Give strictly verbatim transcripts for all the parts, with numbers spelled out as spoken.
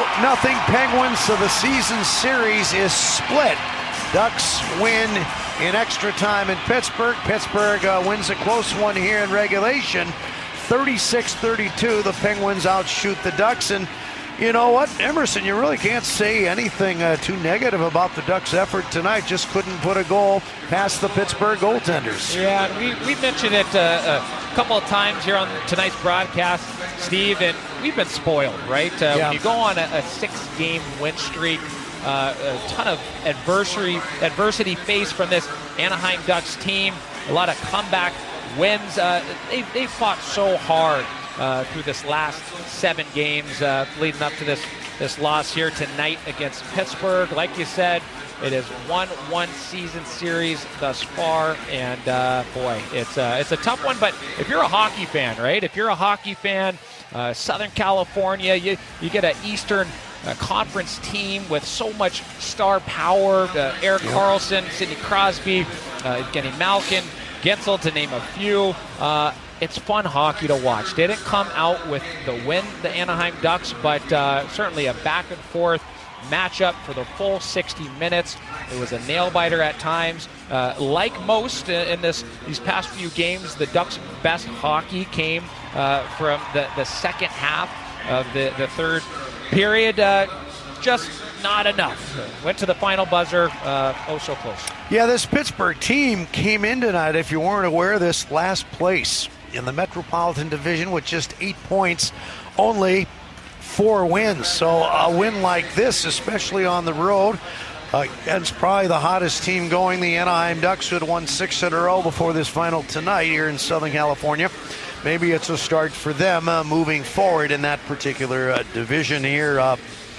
nothing Penguins, so the season series is split. Ducks win in extra time in Pittsburgh. Pittsburgh uh, wins a close one here in regulation. thirty-six thirty-two, the Penguins outshoot the Ducks. And you know what, Emerson, you really can't say anything uh, too negative about the Ducks' effort tonight. Just couldn't put a goal past the Pittsburgh goaltenders. Yeah, we, we mentioned it uh, a couple of times here on tonight's broadcast, Steve, and we've been spoiled, right? Uh, yeah. When you go on a, a six-game win streak, uh, a ton of adversity, adversity faced from this Anaheim Ducks team, a lot of comeback wins. Uh, they, they fought so hard Uh, through this last seven games uh, leading up to this this loss here tonight against Pittsburgh. Like you said, it is one one season series thus far, and uh, boy, it's uh, it's a tough one. But if you're a hockey fan, right? If you're a hockey fan, uh, Southern California, you you get an Eastern uh, Conference team with so much star power. Uh, Erik yep. Karlsson, Sidney Crosby, uh, Evgeny Malkin, Gensel, to name a few. Uh, It's fun hockey to watch. They didn't come out with the win, the Anaheim Ducks, but uh, certainly a back and forth matchup for the full sixty minutes. It was a nail biter at times. Uh, like most in this these past few games, the Ducks' best hockey came uh, from the, the second half of the, the third period. Uh, just not enough. Went to the final buzzer. Uh, oh, so close. Yeah, this Pittsburgh team came in tonight, if you weren't aware, this last place in the Metropolitan Division with just eight points, only four wins. So a win like this, especially on the road, uh, against probably the hottest team going, the Anaheim Ducks, who had won six in a row before this final tonight here in Southern California. Maybe it's a start for them uh, moving forward in that particular uh, division here. Uh,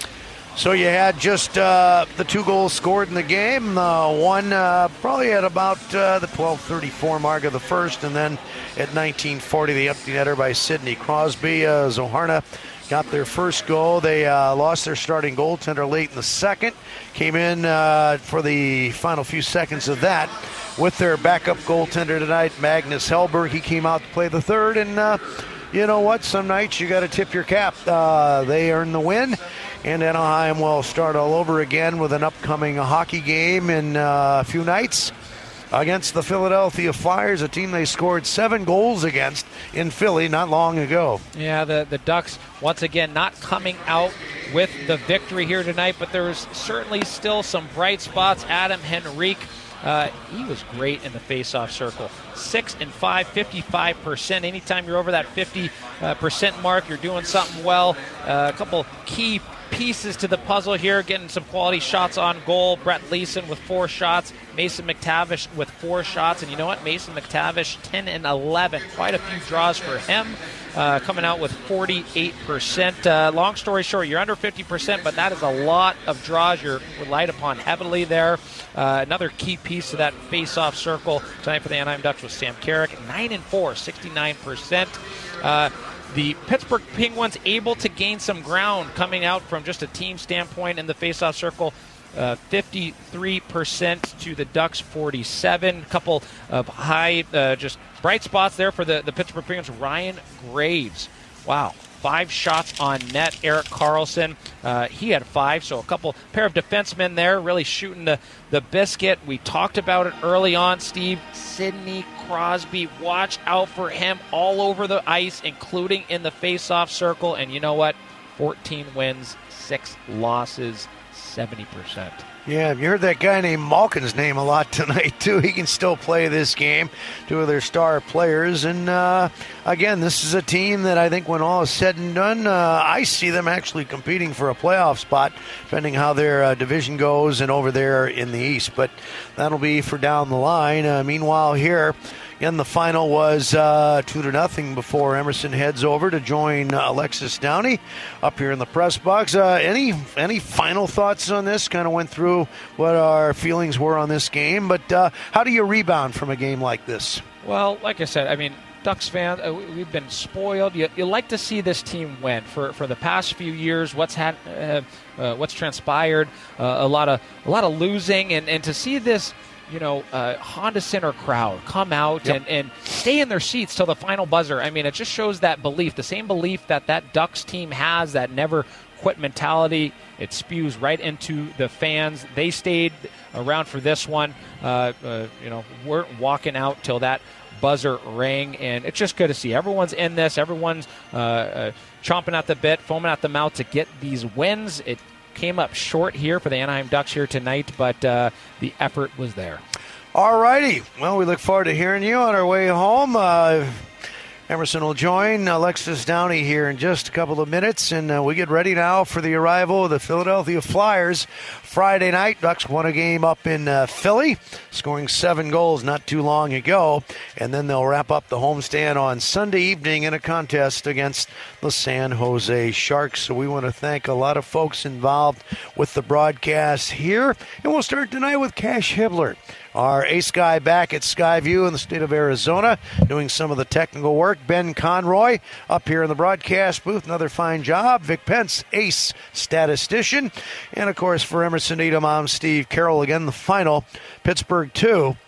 So you had just uh, the two goals scored in the game. Uh, one uh, probably at about uh, the twelve thirty-four mark of the first, and then at nineteen forty, the empty netter by Sidney Crosby. Uh, Zoharna got their first goal. They uh, lost their starting goaltender late in the second. Came in uh, for the final few seconds of that with their backup goaltender tonight, Magnus Hellberg. He came out to play the third, and uh, you know what? Some nights you got to tip your cap. Uh, they earned the win. And Anaheim will start all over again with an upcoming hockey game in uh, a few nights against the Philadelphia Flyers, a team they scored seven goals against in Philly not long ago. Yeah, the, the Ducks, once again, not coming out with the victory here tonight, but there's certainly still some bright spots. Adam Henrique, uh, he was great in the face-off circle. Six and five, fifty-five percent. Anytime you're over that fifty percent mark, you're doing something well. Uh, a couple key pieces to the puzzle here, getting some quality shots on goal. Brett Leeson with four shots, Mason McTavish with four shots, and you know what? Mason McTavish ten and eleven, quite a few draws for him, uh, coming out with forty-eight percent. Uh, long story short, you're under fifty percent, but that is a lot of draws. You're relied upon heavily there. Uh, another key piece to that face-off circle tonight for the Anaheim Ducks was Sam Carrick, nine and four, sixty-nine percent. Uh, The Pittsburgh Penguins able to gain some ground coming out from just a team standpoint in the faceoff circle. Uh, fifty-three percent to the Ducks, forty-seven. A couple of high, uh, just bright spots there for the, the Pittsburgh Penguins. Ryan Graves, wow, five shots on net. Erik Karlsson, uh, he had five, so a couple pair of defensemen there really shooting the, the biscuit. We talked about it early on, Steve. Sidney Crosby, watch out for him all over the ice, including in the face-off circle. And you know what? fourteen wins, six losses, seventy percent. Yeah, you heard that guy named Malkin's name a lot tonight, too. He can still play this game, two of their star players. And, uh, again, this is a team that I think when all is said and done, uh, I see them actually competing for a playoff spot, depending how their uh, division goes and over there in the East. But that'll be for down the line. Uh, meanwhile, here, again, the final was uh, two to nothing before Emerson heads over to join uh, Alexis Downey up here in the press box. Uh, any any final thoughts on this? Kind of went through what our feelings were on this game, but uh, how do you rebound from a game like this? Well, like I said, I mean, Ducks fans, uh, we've been spoiled. You, you like to see this team win. For for the past few years, what's had, uh, uh, what's transpired, uh, a lot of a lot of losing, and, and to see this, you know, uh, Honda Center crowd come out yep. and, and stay in their seats till the final buzzer. I mean, it just shows that belief, the same belief that that Ducks team has that never quit mentality. It spews right into the fans. They stayed around for this one. Uh, uh, you know, weren't walking out till that buzzer rang, and it's just good to see. Everyone's in this. Everyone's uh, uh, chomping at the bit, foaming at the mouth to get these wins. It came up short here for the Anaheim Ducks here tonight, but uh, the effort was there. All righty. Well, we look forward to hearing you on our way home. Uh, Emerson will join Alexis Downey here in just a couple of minutes, and uh, we get ready now for the arrival of the Philadelphia Flyers. Friday night, Ducks won a game up in uh, Philly, scoring seven goals not too long ago, and then they'll wrap up the homestand on Sunday evening in a contest against the San Jose Sharks. So we want to thank a lot of folks involved with the broadcast here, and we'll start tonight with Cash Hibbler, our ace guy back at Skyview in the state of Arizona, doing some of the technical work. Ben Conroy up here in the broadcast booth, another fine job. Vic Pence, ace statistician. And, of course, for Emerson Edom, I'm Steve Carroll. Again, the final, Pittsburgh two,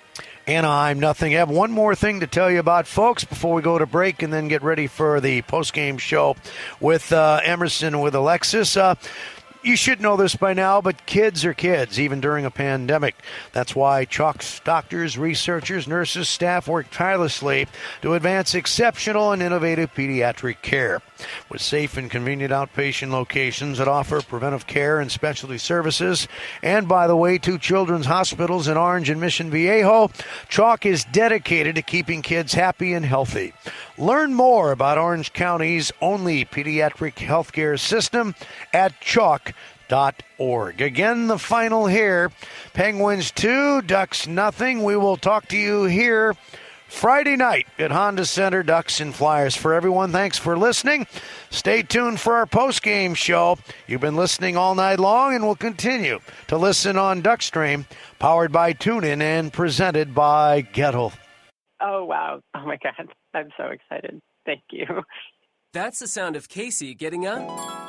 Anaheim nothing. I have one more thing to tell you about, folks, before we go to break and then get ready for the postgame show with uh, Emerson and with Alexis. Uh, You should know this by now, but kids are kids, even during a pandemic. That's why Chalk's doctors, researchers, nurses, staff work tirelessly to advance exceptional and innovative pediatric care. With safe and convenient outpatient locations that offer preventive care and specialty services, and, by the way, two children's hospitals in Orange and Mission Viejo, Chalk is dedicated to keeping kids happy and healthy. Learn more about Orange County's only pediatric healthcare system at chalk dot org. Again, the final here. Penguins two, Ducks nothing. We will talk to you here Friday night at Honda Center, Ducks and Flyers. For everyone, thanks for listening. Stay tuned for our post-game show. You've been listening all night long and will continue to listen on Duckstream, powered by TuneIn and presented by Gettle. Oh, wow. Oh, my God. I'm so excited. Thank you. That's the sound of Casey getting a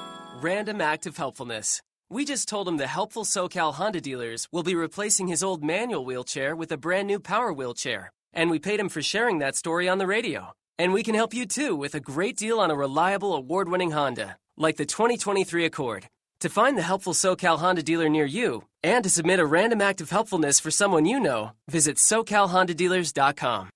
random act of helpfulness. We just told him the helpful SoCal Honda dealers will be replacing his old manual wheelchair with a brand new power wheelchair. And we paid him for sharing that story on the radio. And we can help you, too, with a great deal on a reliable, award-winning Honda, like the twenty twenty-three Accord. To find the helpful SoCal Honda dealer near you and to submit a random act of helpfulness for someone you know, visit so cal honda dealers dot com.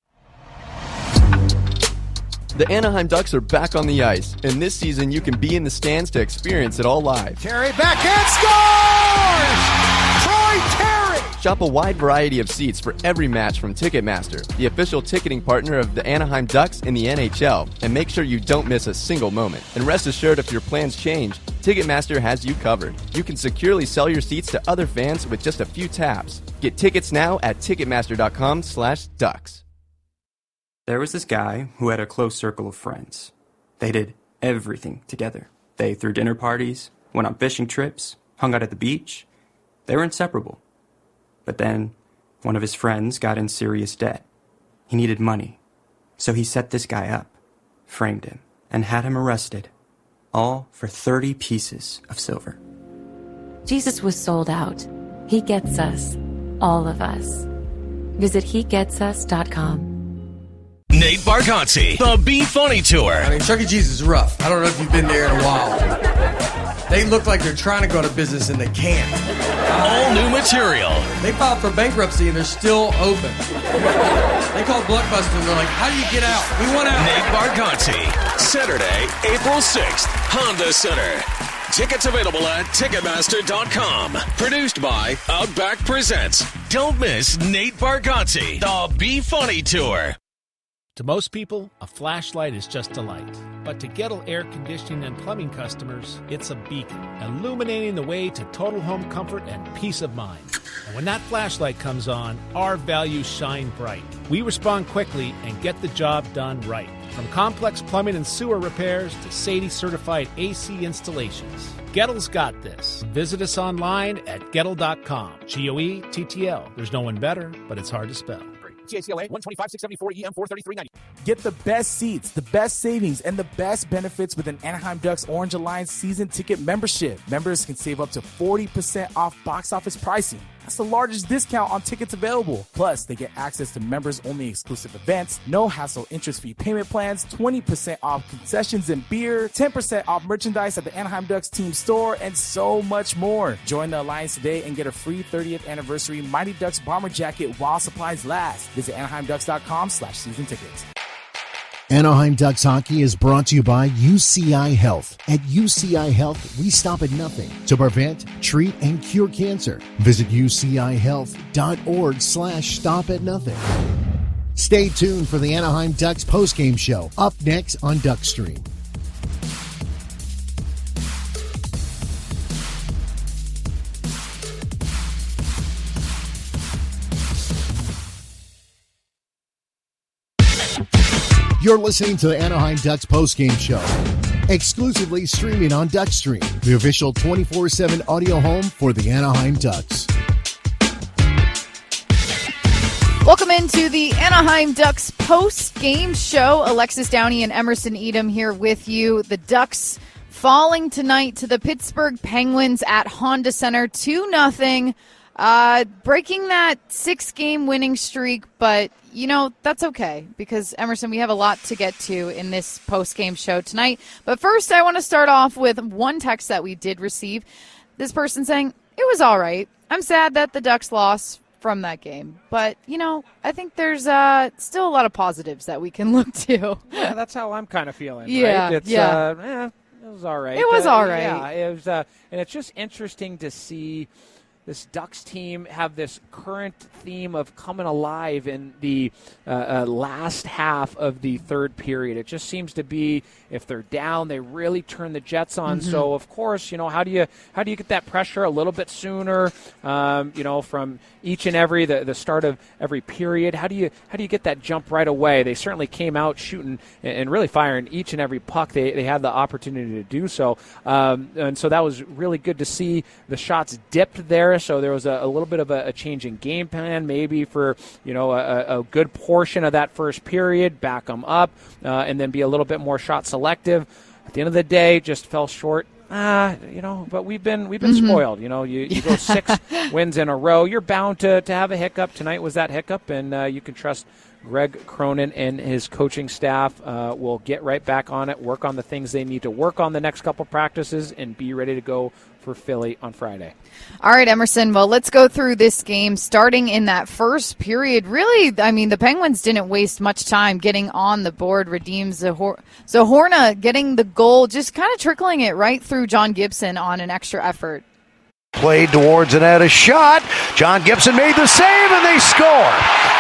The Anaheim Ducks are back on the ice, and this season you can be in the stands to experience it all live. Terry backhand scores! Troy Terry! Shop a wide variety of seats for every match from Ticketmaster, the official ticketing partner of the Anaheim Ducks and the N H L, and make sure you don't miss a single moment. And rest assured, if your plans change, Ticketmaster has you covered. You can securely sell your seats to other fans with just a few taps. Get tickets now at ticketmaster dot com slash ducks. There was this guy who had a close circle of friends. They did everything together. They threw dinner parties, went on fishing trips, hung out at the beach. They were inseparable. But then, one of his friends got in serious debt. He needed money. So he set this guy up, framed him, and had him arrested. All for thirty pieces of silver. Jesus was sold out. He gets us. All of us. Visit he gets us dot com. Nate Bargatze, the Be Funny Tour. I mean, Chuck E. Cheese is rough. I don't know if you've been there in a while. They look like they're trying to go out of business and they can't. All new material. They filed for bankruptcy and they're still open. They called Blockbuster and they're like, how do you get out? We want out. Nate Bargatze, Saturday, April sixth, Honda Center. Tickets available at ticketmaster dot com. Produced by Outback Presents. Don't miss Nate Bargatze, the Be Funny Tour. To most people, a flashlight is just a light. But to Gettle Air Conditioning and Plumbing customers, it's a beacon, illuminating the way to total home comfort and peace of mind. And when that flashlight comes on, our values shine bright. We respond quickly and get the job done right. From complex plumbing and sewer repairs to Sadie-certified A C installations, Gettle's got this. Visit us online at gettle dot com. G O E T T L. There's no one better, but it's hard to spell. T A C L A one twenty-five six seventy-four E M four thirty-three ninety. Get the best seats, the best savings, and the best benefits with an Anaheim Ducks Orange Alliance season ticket membership. Members can save up to forty percent off box office pricing. That's the largest discount on tickets available. Plus, they get access to members-only exclusive events, no-hassle interest-free payment plans, twenty percent off concessions and beer, ten percent off merchandise at the Anaheim Ducks team store, and so much more. Join the Alliance today and get a free thirtieth anniversary Mighty Ducks bomber jacket while supplies last. Visit anaheim ducks dot com slash season tickets. Anaheim Ducks hockey is brought to you by U C I Health. At U C I Health, we stop at nothing to prevent, treat, and cure cancer. Visit ucihealth.org slash stop at nothing. Stay tuned for the Anaheim Ducks postgame show, up next on Duckstream. You're listening to the Anaheim Ducks postgame show, exclusively streaming on Duckstream, the official twenty-four seven audio home for the Anaheim Ducks. Welcome into the Anaheim Ducks post-game show. Alexis Downey and Emerson Edom here with you. The Ducks falling tonight to the Pittsburgh Penguins at Honda Center two nothing, uh, breaking that six-game winning streak, but you know, that's okay because, Emerson, we have a lot to get to in this post-game show tonight. But first, I want to start off with one text that we did receive. This person saying, it was all right. I'm sad that the Ducks lost from that game. But, you know, I think there's uh, still a lot of positives that we can look to. Yeah, that's how I'm kind of feeling, yeah, right? It's, yeah. Uh, eh, it was all right. It was uh, all right. Yeah, it was, uh, and it's just interesting to see this Ducks team have this current theme of coming alive in the uh, uh, last half of the third period. It just seems to be, if they're down, they really turn the Jets on. Mm-hmm. So, of course, you know, how do you how do you get that pressure a little bit sooner, um, you know, from each and every, the, the start of every period? How do you how do you get that jump right away? They certainly came out shooting and, and really firing each and every puck. They, they had the opportunity to do so. Um, and so that was really good to see. The shots dipped there. So there was a, a little bit of a, a change in game plan, maybe for you know a, a good portion of that first period, back them up, uh, and then be a little bit more shot selective. At the end of the day, just fell short. Ah, you know, but we've been we've been mm-hmm. spoiled. You know, you, you go six wins in a row, you're bound to to have a hiccup. Tonight was that hiccup, and uh, you can trust Greg Cronin and his coaching staff uh, will get right back on it, work on the things they need to work on the next couple practices, and be ready to go for Philly on Friday. All right, Emerson. Well, let's go through this game starting in that first period. Really, I mean, the Penguins didn't waste much time getting on the board. Radim Zahor- Zahorna getting the goal, just kind of trickling it right through John Gibson on an extra effort. Played towards it at a shot. John Gibson made the save, and they score.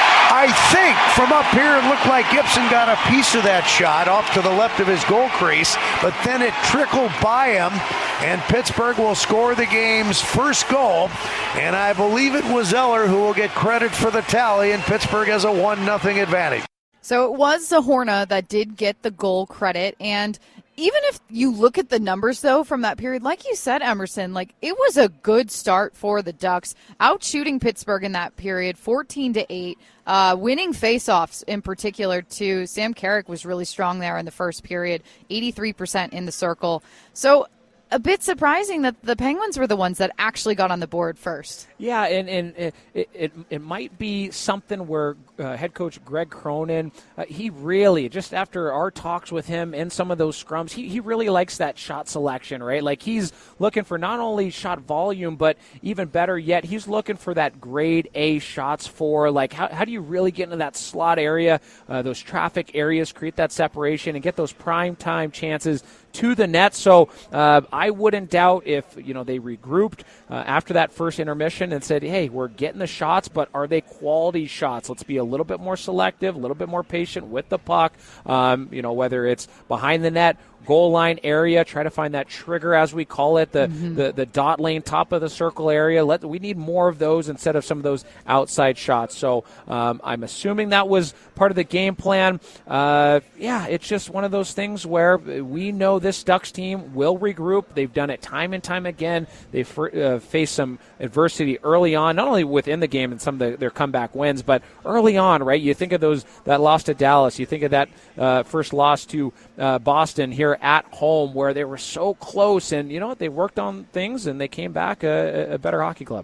I think from up here it looked like Gibson got a piece of that shot off to the left of his goal crease, but then it trickled by him, and Pittsburgh will score the game's first goal, and I believe it was Zeller who will get credit for the tally, and Pittsburgh has a one nothing advantage. So it was Zahorna that did get the goal credit, and even if you look at the numbers, though, from that period, like you said, Emerson, like it was a good start for the Ducks, out shooting Pittsburgh in that period, fourteen to eight, uh, winning faceoffs in particular, too. Sam Carrick was really strong there in the first period, eighty-three percent in the circle. So a bit surprising that the Penguins were the ones that actually got on the board first. Yeah, and, and it, it it might be something where uh, head coach Greg Cronin, uh, he really, just after our talks with him in some of those scrums, he, he really likes that shot selection, right? Like he's looking for not only shot volume, but even better yet, he's looking for that grade A shots for, like, how, how do you really get into that slot area, uh, those traffic areas, create that separation, and get those prime time chances to the net. So uh, I wouldn't doubt if, you know, they regrouped uh, after that first intermission and said, hey, we're getting the shots, but are they quality shots? Let's be a little bit more selective, a little bit more patient with the puck, um, you know, whether it's behind the net, goal line area, try to find that trigger, as we call it, the, mm-hmm. the the dot lane, top of the circle area. Let we need more of those instead of some of those outside shots. So um, I'm assuming that was part of the game plan. Uh, yeah, it's just one of those things where we know this Ducks team will regroup. They've done it time and time again. They've uh, faced some adversity early on, not only within the game and some of the, their comeback wins, but early on, right? You think of those that loss to Dallas. You think of that uh, first loss to uh, Boston here at home, where they were so close, and you know what, they worked on things and they came back a, a better hockey club.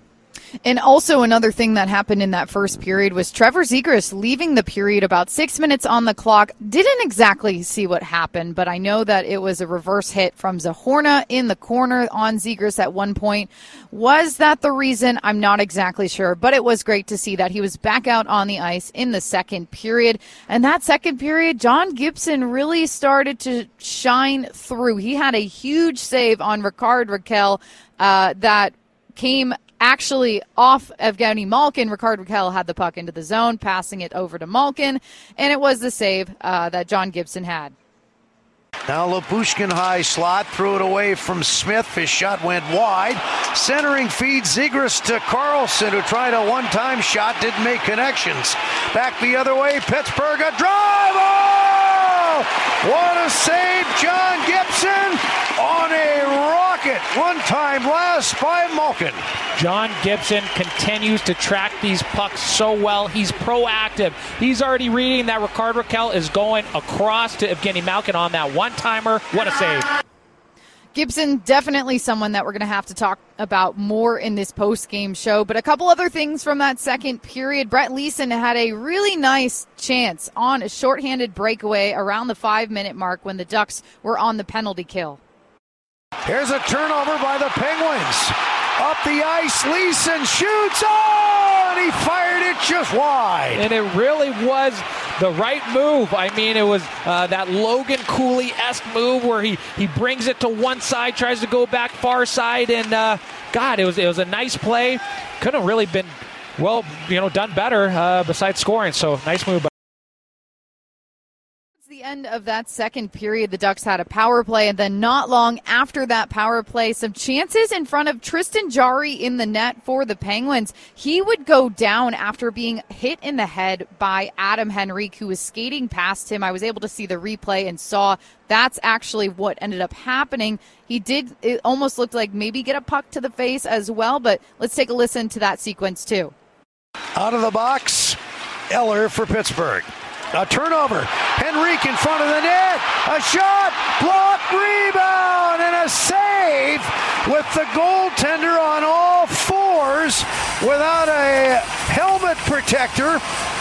And also another thing that happened in that first period was Trevor Zegras leaving the period about six minutes on the clock. Didn't exactly see what happened, but I know that it was a reverse hit from Zahorna in the corner on Zegras at one point. Was that the reason? I'm not exactly sure, but it was great to see that he was back out on the ice in the second period. And that second period, John Gibson really started to shine through. He had a huge save on Rickard Rakell uh, that came actually off Evgeny Malkin. Rickard Rakell had the puck into the zone, passing it over to Malkin, and it was the save uh, that John Gibson had. Now Lapushkin high slot, threw it away from Smith. His shot went wide. Centering feed Zegras to Carlson, who tried a one-time shot, didn't make connections. Back the other way, Pittsburgh, a drive! Oh! What a save, John Gibson on a rocket. One-time blast by Malkin. John Gibson continues to track these pucks so well. He's proactive. He's already reading that Rickard Rakell is going across to Evgeny Malkin on that one-timer. What a save. Gibson, definitely someone that we're going to have to talk about more in this post-game show. But a couple other things from that second period. Brett Leeson had a really nice chance on a shorthanded breakaway around the five-minute mark when the Ducks were on the penalty kill. Here's a turnover by the Penguins. Up the ice, Leeson shoots. Oh, and he fired it just wide. And it really was the right move. I mean, it was uh, that Logan Cooley-esque move where he, he brings it to one side, tries to go back far side, and uh, God, it was it was a nice play. Couldn't have really been, well, you know, done better uh, besides scoring. So nice move. The end of that second period, the Ducks had a power play, and then not long after that power play, some chances in front of Tristan Jarry in the net for the Penguins. He would go down after being hit in the head by Adam Henrique, who was skating past him. I was able to see the replay and saw that's actually what ended up happening. He did, it almost looked like maybe get a puck to the face as well, but let's take a listen to that sequence too. Out of the box, Eller for Pittsburgh. A turnover. Henrique in front of the net. A shot. Block. Rebound. And a save with the goaltender on all fours without a helmet protector.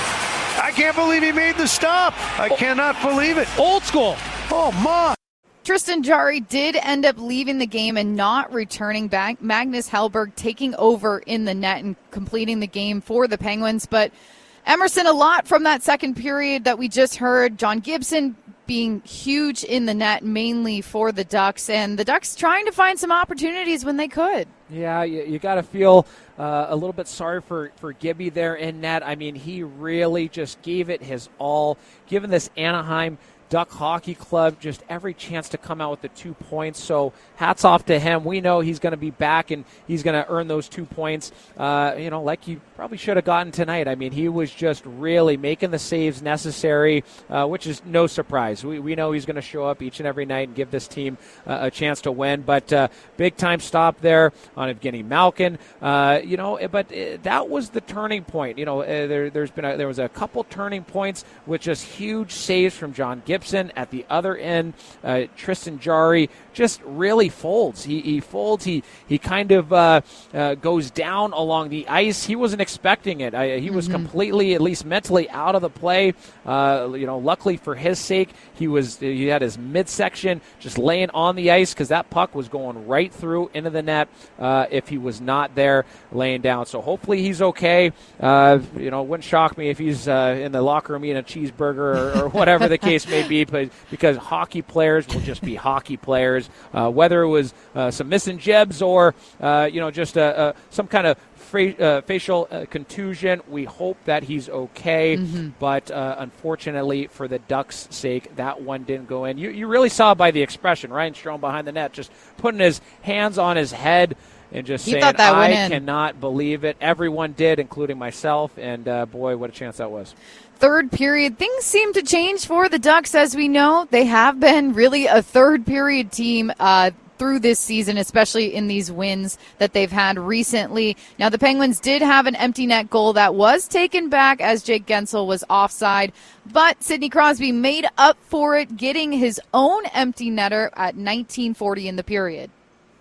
I can't believe he made the stop. I cannot believe it. Old school. Oh, my. Tristan Jarry did end up leaving the game and not returning back. Magnus Hellberg taking over in the net and completing the game for the Penguins. But Emerson, a lot from that second period that we just heard. John Gibson being huge in the net, mainly for the Ducks, and the Ducks trying to find some opportunities when they could. Yeah, you, you got to feel uh, a little bit sorry for, for Gibby there in net. I mean, he really just gave it his all, given this Anaheim Duck Hockey Club just every chance to come out with the two points. So hats off to him. We know he's going to be back and he's going to earn those two points, uh, you know, like he probably should have gotten tonight. I mean, he was just really making the saves necessary, uh, which is no surprise. We, we know he's going to show up each and every night and give this team uh, a chance to win. But uh, big-time stop there on Evgeny Malkin. Uh, you know, but uh, that was the turning point. You know, uh, there, there's been a, there was a couple turning points with just huge saves from John Gibson. At the other end, uh, Tristan Jarry just really folds. He, he folds. He he kind of uh, uh, goes down along the ice. He wasn't expecting it. I, he was mm-hmm. completely, at least mentally, out of the play. Uh, you know, luckily for his sake, he was he had his midsection just laying on the ice because that puck was going right through into the net. Uh, if he was not there laying down, so hopefully he's okay. Uh, you know, it wouldn't shock me if he's uh, in the locker room eating a cheeseburger or, or whatever the case may be. But because hockey players will just be hockey players, uh, whether it was uh, some missing jibs or uh, you know just a, a, some kind of fra- uh, facial uh, contusion, we hope that he's okay. Mm-hmm. But uh, unfortunately, for the Ducks' sake, that one didn't go in. You you really saw by the expression, Ryan Strome behind the net, just putting his hands on his head and just he saying, thought that I went in. cannot believe it. Everyone did, including myself. And uh, boy, what a chance that was. Third period, things seem to change for the Ducks. As we know, they have been really a third period team uh, through this season, especially in these wins that they've had recently. Now, the Penguins did have an empty net goal that was taken back as Jake Gensel was offside, but Sidney Crosby made up for it, getting his own empty netter at nineteen forty in the period.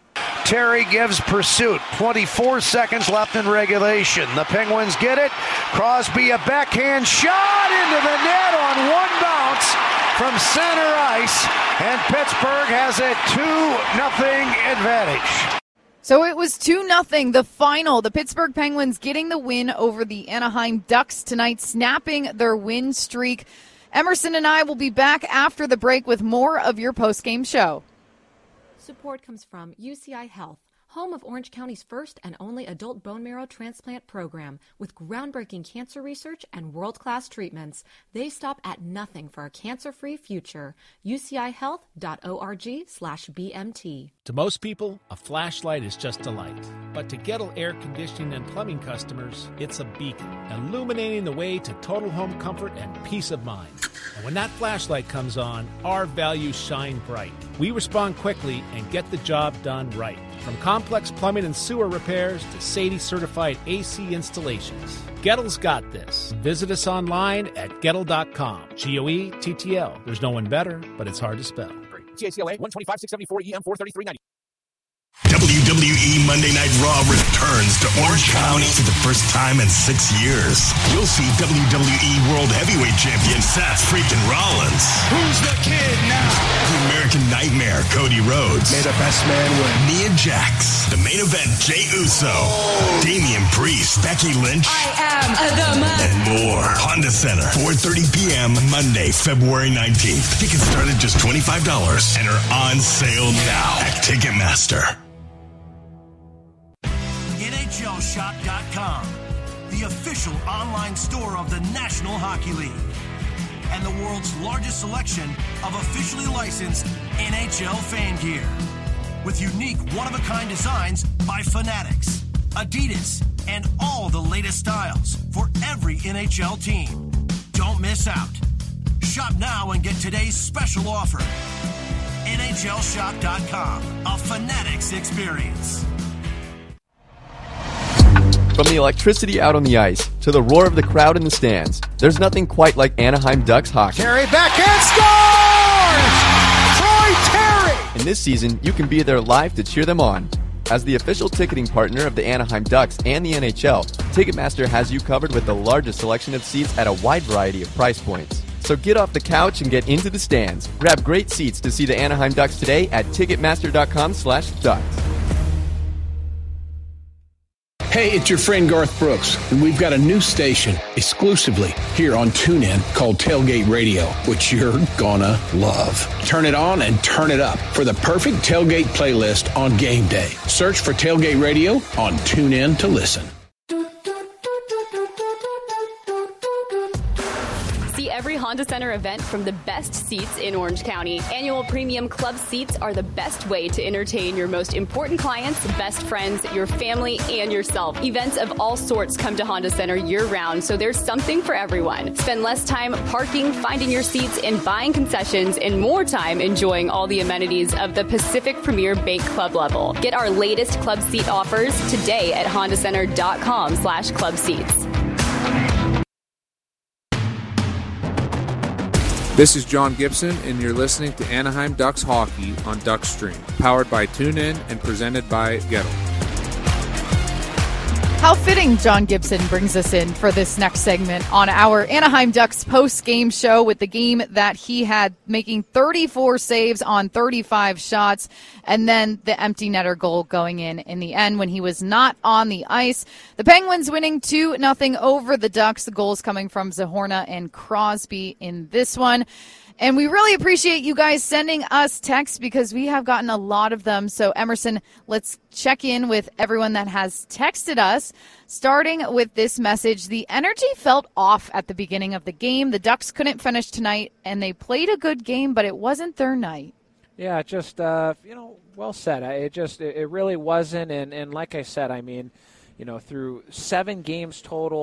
Terry gives pursuit. twenty-four seconds left in regulation. The Penguins get it. Crosby, a backhand shot into the net on one bounce from center ice, and Pittsburgh has a two nothing advantage. So it was two nothing, the final. The Pittsburgh Penguins getting the win over the Anaheim Ducks tonight, snapping their win streak. Emerson and I will be back after the break with more of your post-game show. Support comes from U C I Health, home of Orange County's first and only adult bone marrow transplant program. With groundbreaking cancer research and world-class treatments, they stop at nothing for a cancer-free future. U C I health dot org slash B M T. To most people, a flashlight is just a light. But to Gettle Air Conditioning and Plumbing customers, it's a beacon, illuminating the way to total home comfort and peace of mind. And when that flashlight comes on, our values shine bright. We respond quickly and get the job done right. From complex plumbing and sewer repairs to Sadie-certified A C installations, Gettle's got this. Visit us online at Gettle dot com. G O E T T L. There's no one better, but it's hard to spell. T A C L A one twenty-five, six seventy-four, E M four thirty-three ninety. W W E Monday Night Raw returns to Orange County for the first time in six years. You'll see W W E World Heavyweight Champion Seth freaking Rollins. Who's the kid now? The American Nightmare, Cody Rhodes. May the best man win. Nia Jax. The main event, Jey Uso. Oh. Damian Priest. Becky Lynch. I am the man. And more. Honda Center, four thirty p.m. Monday, February nineteenth. Tickets start at just twenty-five dollars and are on sale now at Ticketmaster. N H L shop dot com, the official online store of the National Hockey League, and the world's largest selection of officially licensed N H L fan gear, with unique one-of-a-kind designs by Fanatics, Adidas, and all the latest styles for every N H L team. Don't miss out. Shop now and get today's special offer. N H L shop dot com, a Fanatics experience. From the electricity out on the ice to the roar of the crowd in the stands, there's nothing quite like Anaheim Ducks hockey. Terry backhand scores! Troy Terry! And this season, you can be there live to cheer them on. As the official ticketing partner of the Anaheim Ducks and the N H L, Ticketmaster has you covered with the largest selection of seats at a wide variety of price points. So get off the couch and get into the stands. Grab great seats to see the Anaheim Ducks today at Ticketmaster dot com slash Ducks. Hey, it's your friend Garth Brooks, and we've got a new station exclusively here on TuneIn called Tailgate Radio, which you're gonna love. Turn it on and turn it up for the perfect tailgate playlist on game day. Search for Tailgate Radio on TuneIn to listen. Every Honda Center event from the best seats in Orange County. Annual premium club seats are the best way to entertain your most important clients, best friends, your family, and yourself. Events of all sorts come to Honda Center year-round, so there's something for everyone. Spend less time parking, finding your seats, and buying concessions, and more time enjoying all the amenities of the Pacific Premier Bank Club level. Get our latest club seat offers today at honda center dot com slash club seats. This is John Gibson, and you're listening to Anaheim Ducks Hockey on Duckstream, powered by TuneIn and presented by Gettle. How fitting John Gibson brings us in for this next segment on our Anaheim Ducks post-game show with the game that he had, making thirty-four saves on thirty-five shots, and then the empty netter goal going in in the end when he was not on the ice. The Penguins winning two nothing over the Ducks. The goals coming from Zahorna and Crosby in this one. And we really appreciate you guys sending us texts because we have gotten a lot of them. So, Emerson, let's check in with everyone that has texted us, starting with this message. The energy felt off at the beginning of the game. The Ducks couldn't finish tonight, and they played a good game, but it wasn't their night. Yeah, just, uh, you know, well said. I, it just, it, it really wasn't. And, and like I said, I mean, you know, through seven games total,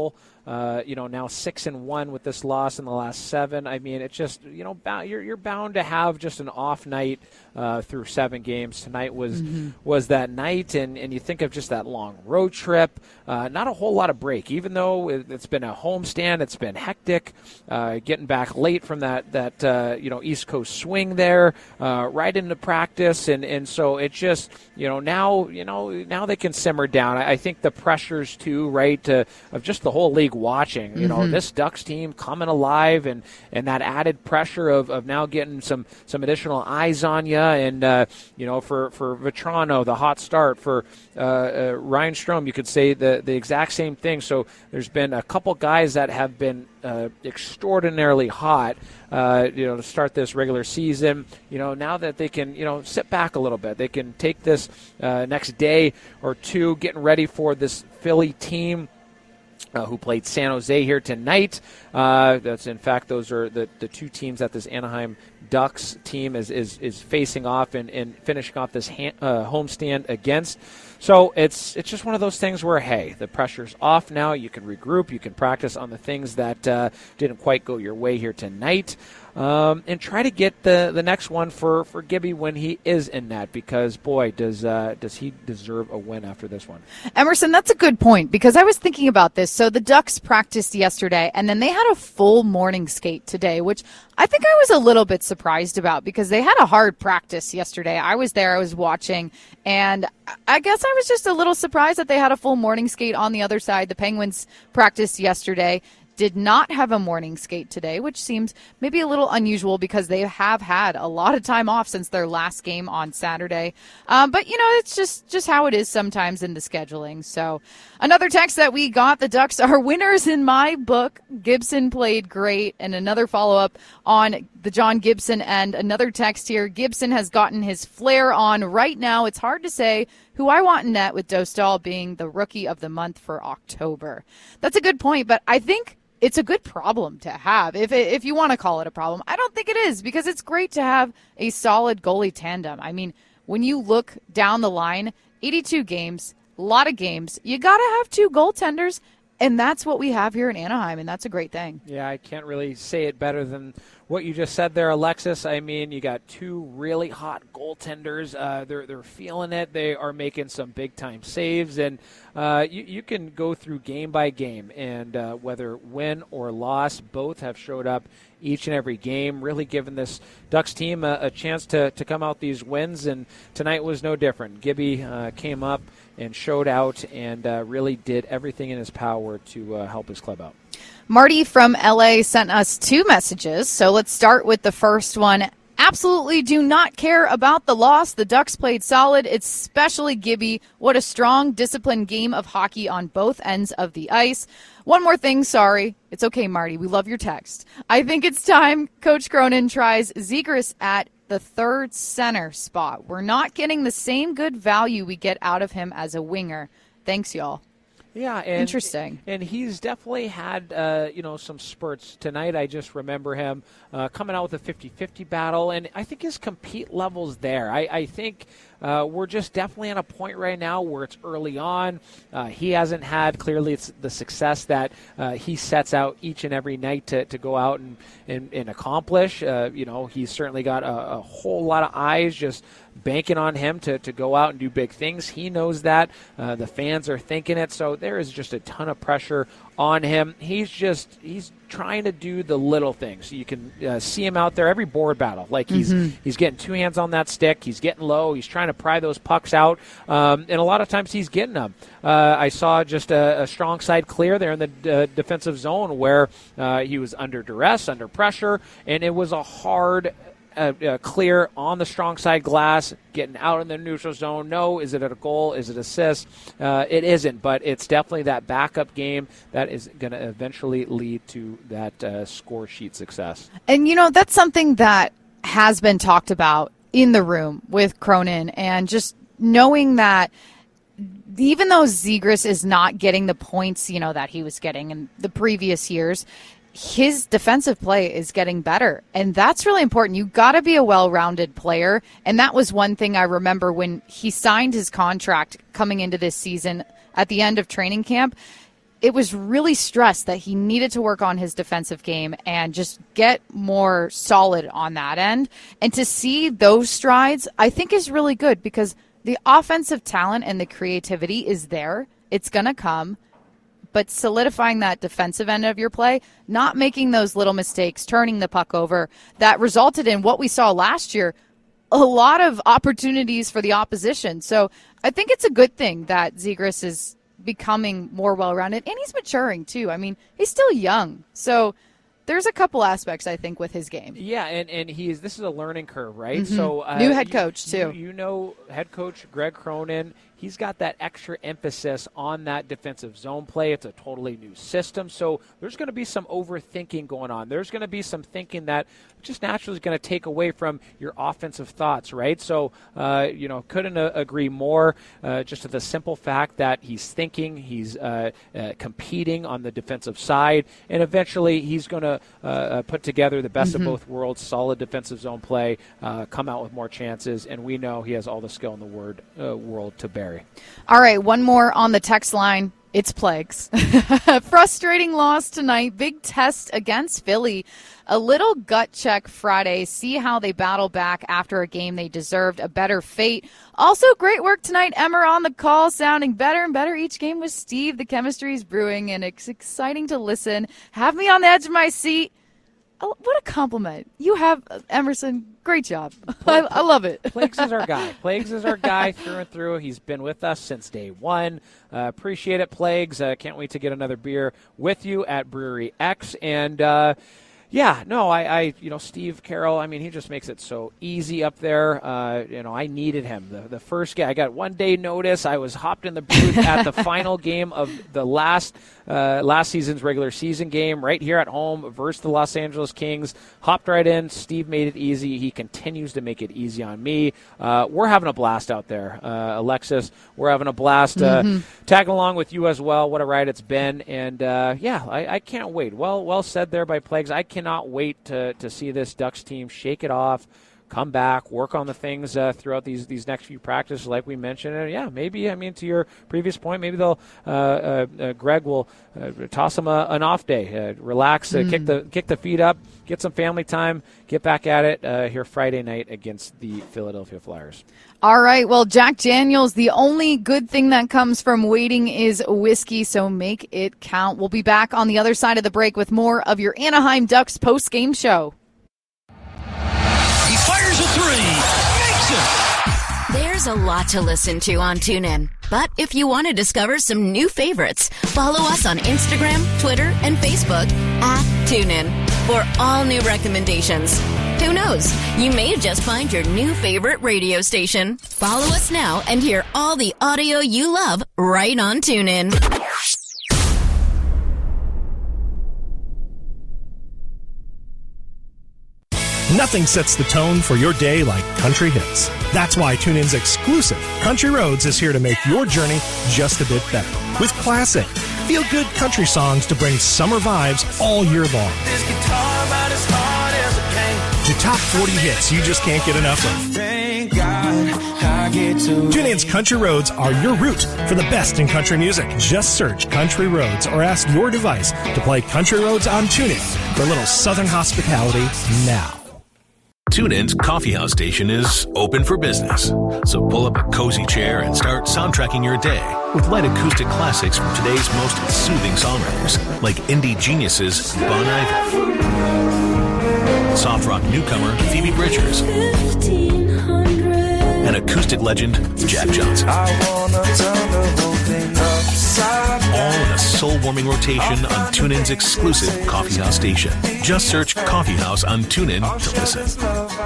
Uh, you know, now six and one with this loss in the last seven. I mean, it's just, you know, bound, you're you're bound to have just an off night uh, through seven games. Tonight was mm-hmm. was that night, and, and you think of just that long road trip. Uh, not a whole lot of break, even though it, it's been a homestand. It's been hectic, uh, getting back late from that that uh, you know East Coast swing there, uh, right into practice, and, and so it just you know now you know now they can simmer down. I, I think the pressures too, right, to, of just the whole league watching, you know, mm-hmm. this Ducks team coming alive, and, and that added pressure of, of now getting some, some additional eyes on you, and uh, you know, for for Vetrano, the hot start, for uh, uh, Ryan Strome, you could say the the exact same thing. So there's been a couple guys that have been uh, extraordinarily hot, uh, you know, to start this regular season. You know, now that they can, you know, sit back a little bit, they can take this uh, next day or two, getting ready for this Philly team. Uh, who played San Jose here tonight. Uh, that's in fact, those are the, the two teams that this Anaheim Ducks team is is, is facing off and, and finishing off this ha- uh, homestand against. So it's it's just one of those things where, hey, the pressure's off now. You can regroup. You can practice on the things that uh, didn't quite go your way here tonight. Um, and try to get the, the next one for, for Gibby when he is in net, because, boy, does uh, does he deserve a win after this one. Emerson, that's a good point, because I was thinking about this. So the Ducks practiced yesterday, and then they had a full morning skate today, which I think I was a little bit surprised about, because they had a hard practice yesterday. I was there, I was watching, and I guess I was just a little surprised that they had a full morning skate on the other side. The Penguins practiced yesterday, did not have a morning skate today, which seems maybe a little unusual because they have had a lot of time off since their last game on Saturday. Um, but, you know, it's just, just how it is sometimes in the scheduling. So another text that we got, the Ducks are winners in my book. Gibson played great. And another follow-up on the John Gibson end. Another text here, Gibson has gotten his flair on right now. It's hard to say who I want in net, with Dostal being the rookie of the month for October. That's a good point, but I think it's a good problem to have, if it, if you want to call it a problem. I don't think it is, because it's great to have a solid goalie tandem. I mean, when you look down the line, eighty-two games, a lot of games, you got to have two goaltenders, and that's what we have here in Anaheim, and that's a great thing. Yeah, I can't really say it better than what you just said there, Alexis. I mean, you got two really hot goaltenders. Uh, they're they're feeling it. They are making some big-time saves, and uh, you, you can go through game by game, and uh, whether win or loss, both have showed up each and every game, really giving this Ducks team a, a chance to, to come out these wins, and tonight was no different. Gibby uh, came up and showed out and uh, really did everything in his power to uh, help his club out. Marty from L A sent us two messages, so let's start with the first one. Absolutely do not care about the loss. The Ducks played solid, especially Gibby. What a strong, disciplined game of hockey on both ends of the ice. One more thing, sorry. It's okay, Marty. We love your text. I think it's time Coach Cronin tries Zegras at the third center spot. We're not getting the same good value we get out of him as a winger. Thanks, y'all. Yeah, and, interesting. And he's definitely had, uh, you know, some spurts tonight. I just remember him uh, coming out with a fifty-fifty battle, and I think his compete level's there. I, I think uh, we're just definitely at a point right now where it's early on. Uh, he hasn't had, clearly, it's the success that uh, he sets out each and every night to, to go out and, and, and accomplish. Uh, you know, he's certainly got a, a whole lot of eyes just banking on him to, to go out and do big things. He knows that. Uh, the fans are thinking it. So there is just a ton of pressure on him. He's just, he's trying to do the little things. You can uh, see him out there every board battle. Like he's mm-hmm. he's getting two hands on that stick. He's getting low. He's trying to pry those pucks out. Um, and a lot of times he's getting them. Uh, I saw just a, a strong side clear there in the uh, defensive zone where uh, he was under duress, under pressure, and it was a hard Uh, uh, clear on the strong side glass, getting out in the neutral zone. No, is it a goal? Is it assist? Uh, it isn't, but it's definitely that backup game that is going to eventually lead to that uh, score sheet success. And, you know, that's something that has been talked about in the room with Cronin, and just knowing that even though Zegras is not getting the points, you know, that he was getting in the previous years, his defensive play is getting better, and that's really important. You've got to be a well-rounded player, and that was one thing I remember when he signed his contract coming into this season at the end of training camp. it was really stressed that he needed to work on his defensive game and just get more solid on that end. And to see those strides, I think is really good because the offensive talent and the creativity is there. It's going to come. But solidifying that defensive end of your play, not making those little mistakes, turning the puck over, that resulted in what we saw last year, a lot of opportunities for the opposition. So I think it's a good thing that Zegras is becoming more well-rounded, and he's maturing too. I mean, he's still young. So there's a couple aspects, I think, with his game. Yeah, and, and he's this is a learning curve, right? Mm-hmm. So uh, New head coach, you, too. You, you know head coach Greg Cronin. He's got that extra emphasis on that defensive zone play. It's a totally new system. So there's going to be some overthinking going on. There's going to be some thinking that just naturally is going to take away from your offensive thoughts, right? So, uh, you know, couldn't uh, agree more uh, just to the simple fact that he's thinking, he's uh, uh, competing on the defensive side, and eventually he's going to uh, put together the best mm-hmm. of both worlds, solid defensive zone play, uh, come out with more chances, and we know he has all the skill in the word, uh, world to bear. All right, one more on the text line. It's Plagues. Frustrating loss tonight. Big test against Philly. A little gut check Friday. See how they battle back after a game they deserved a better fate. Also, great work tonight. Emmer on the call, sounding better and better each game with Steve. The chemistry is brewing, and it's exciting to listen. Have me on the edge of my seat. Oh, what a compliment. You have, Emerson, great job. I, I love it. Plagues is our guy. Plagues is our guy through and through. He's been with us since day one. Uh, appreciate it, Plagues. Uh, can't wait to get another beer with you at Brewery X. And, uh, yeah, no, I, I, you know, Steve Carroll, I mean, he just makes it so easy up there. Uh, you know, I needed him. The, the first game, I got one day notice. I was hopped in the booth at the final game of the last uh, last season's regular season game right here at home versus the Los Angeles Kings. Hopped right in. Steve made it easy. He continues to make it easy on me. Uh, we're having a blast out there. Uh, Alexis, we're having a blast. Mm-hmm. Uh, tagging along with you as well. What a ride it's been. And, uh, yeah, I, I can't wait. Well, well said there by Plagues. I can Cannot wait to, to see this Ducks team shake it off, come back, work on the things uh, throughout these these next few practices, like we mentioned. And yeah, maybe, I mean, to your previous point, maybe they'll uh, uh, uh, Greg will uh, toss them a, an off day, uh, relax, uh, mm. kick the kick the feet up, get some family time, get back at it uh, here Friday night against the Philadelphia Flyers. All right, well, Jack Daniels, the only good thing that comes from waiting is whiskey, so make it count. We'll be back on the other side of the break with more of your Anaheim Ducks post-game show. He fires a three, makes it! There's a lot to listen to on TuneIn, but if you want to discover some new favorites, follow us on Instagram, Twitter, and Facebook at TuneIn for all new recommendations. Who knows? You may just find your new favorite radio station. Follow us now and hear all the audio you love right on TuneIn. Nothing sets the tone for your day like country hits. That's why TuneIn's exclusive Country Roads is here to make your journey just a bit better. With classic, feel-good country songs to bring summer vibes all year long. To top forty hits you just can't get enough of. TuneIn's Country Roads are your route for the best in country music. Just search Country Roads or ask your device to play Country Roads on TuneIn for a little southern hospitality now. TuneIn's Coffee House station is open for business. So pull up a cozy chair and start soundtracking your day with light acoustic classics from today's most soothing songwriters, like indie geniuses Bon Iver, soft rock newcomer Phoebe Bridgers, and acoustic legend Jack Johnson. All in a soul-warming rotation on TuneIn's exclusive Coffee House station. Just search Coffee House on TuneIn to listen.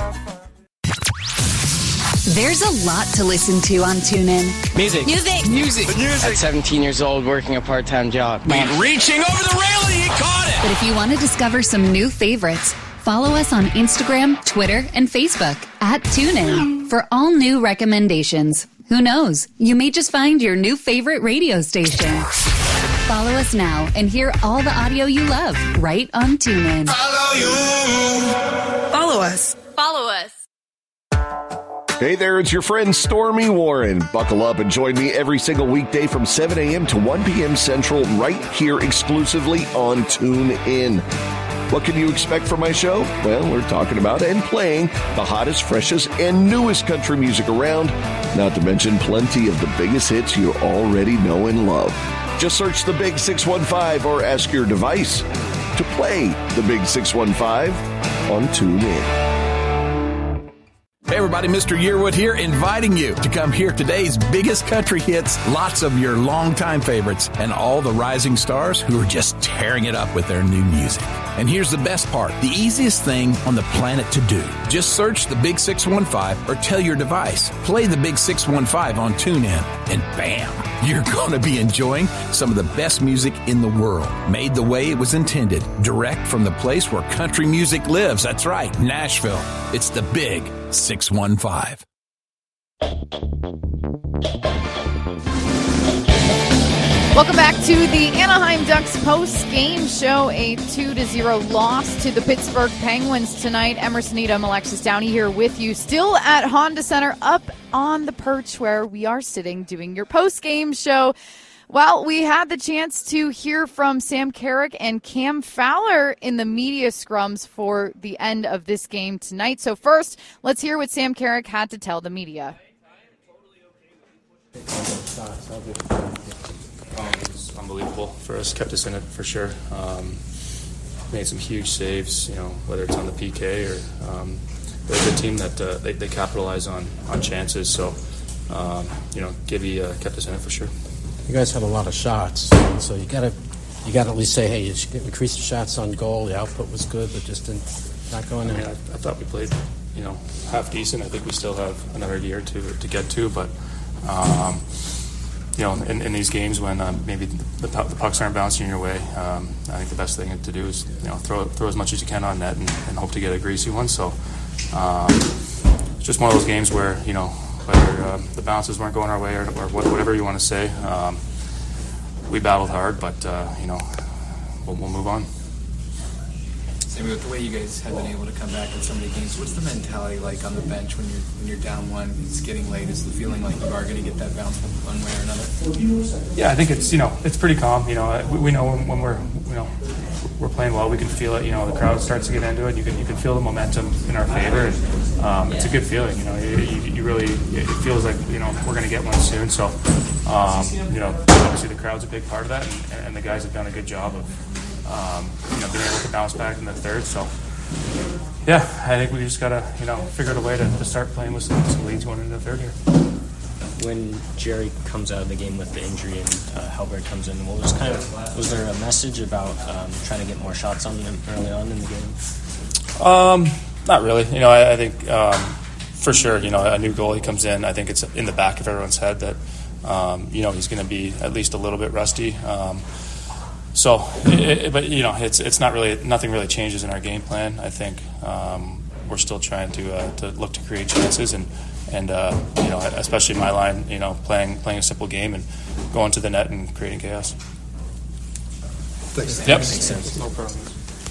There's a lot to listen to on TuneIn. Music. Music. Music. Music. At seventeen years old, working a part-time job. Man, reaching over the railing, he caught it! But if you want to discover some new favorites, follow us on Instagram, Twitter, and Facebook at TuneIn for all new recommendations. Who knows? You may just find your new favorite radio station. Follow us now and hear all the audio you love right on TuneIn. Follow you. Follow us. Follow us. Hey there, it's your friend Stormy Warren. Buckle up and join me every single weekday from seven a.m. to one p.m. Central right here exclusively on TuneIn. What can you expect from my show? Well, we're talking about and playing the hottest, freshest, and newest country music around, not to mention plenty of the biggest hits you already know and love. Just search the Big six one five or ask your device to play the Big six one five on TuneIn. Hey everybody, Mister Yearwood here, inviting you to come hear today's biggest country hits, lots of your longtime favorites, and all the rising stars who are just tearing it up with their new music. And here's the best part, the easiest thing on the planet to do. Just search the Big six one five or tell your device, play the Big six one five on TuneIn, and bam, you're going to be enjoying some of the best music in the world. Made the way it was intended, direct from the place where country music lives. That's right, Nashville. It's the Big six one five. Welcome back to the Anaheim Ducks post-game show. A two to zero loss to the Pittsburgh Penguins tonight. Emerson Edom, Alexis Downey here with you. Still at Honda Center, up on the perch where we are sitting doing your post-game show. Well, we had the chance to hear from Sam Carrick and Cam Fowler in the media scrums for the end of this game tonight. So first, let's hear what Sam Carrick had to tell the media. Um, it was unbelievable for us, kept us in it for sure. Um, made some huge saves, you know, whether it's on the P K or um, they're a good team that uh, they, they capitalize on, on chances. So, um, you know, Gibby uh, kept us in it for sure. You guys had a lot of shots, so you got to you got to at least say, hey, you should increase the shots on goal. The output was good, but just didn't not going in. I mean, I, I thought we played, you know, half decent. I think we still have another year to to get to, but. Um, You know, in, in these games when um, maybe the, the pucks aren't bouncing your way, um, I think the best thing to do is you know throw throw as much as you can on net and, and hope to get a greasy one. So um, it's just one of those games where you know whether uh, the bounces weren't going our way or, or whatever you want to say, um, we battled hard, but uh, you know we'll, we'll move on. Maybe with the way you guys have been able to come back in so many games, what's the mentality like on the bench when you're when you're down one, it's getting late? Is the feeling like you are going to get that bounce one way or another? Yeah, I think it's you know it's pretty calm. You know, we, we know when, when we're you know we're playing well, we can feel it. You know, the crowd starts to get into it. You can you can feel the momentum in our favor, and um, it's a good feeling. You know, you, you, you really it feels like you know we're going to get one soon. So, um, you know, obviously the crowd's a big part of that, and, and the guys have done a good job of. Um, you know, being able to bounce back in the third. So, yeah, I think we just got to, you know, figure out a way to, to start playing with some, some leads going into the third here. When Jerry comes out of the game with the injury and uh, Hellberg comes in, what was kind of was there a message about um, trying to get more shots on him early on in the game? Um, not really. You know, I, I think um, for sure, you know, a new goalie comes in. I think it's in the back of everyone's head that, um, you know, he's going to be at least a little bit rusty. Um, So, it, but you know, it's it's not really nothing really changes in our game plan. I think um, we're still trying to uh, to look to create chances and and uh, you know, especially my line, you know, playing playing a simple game and going to the net and creating chaos. Thanks. Yep. Makes sense. No problem.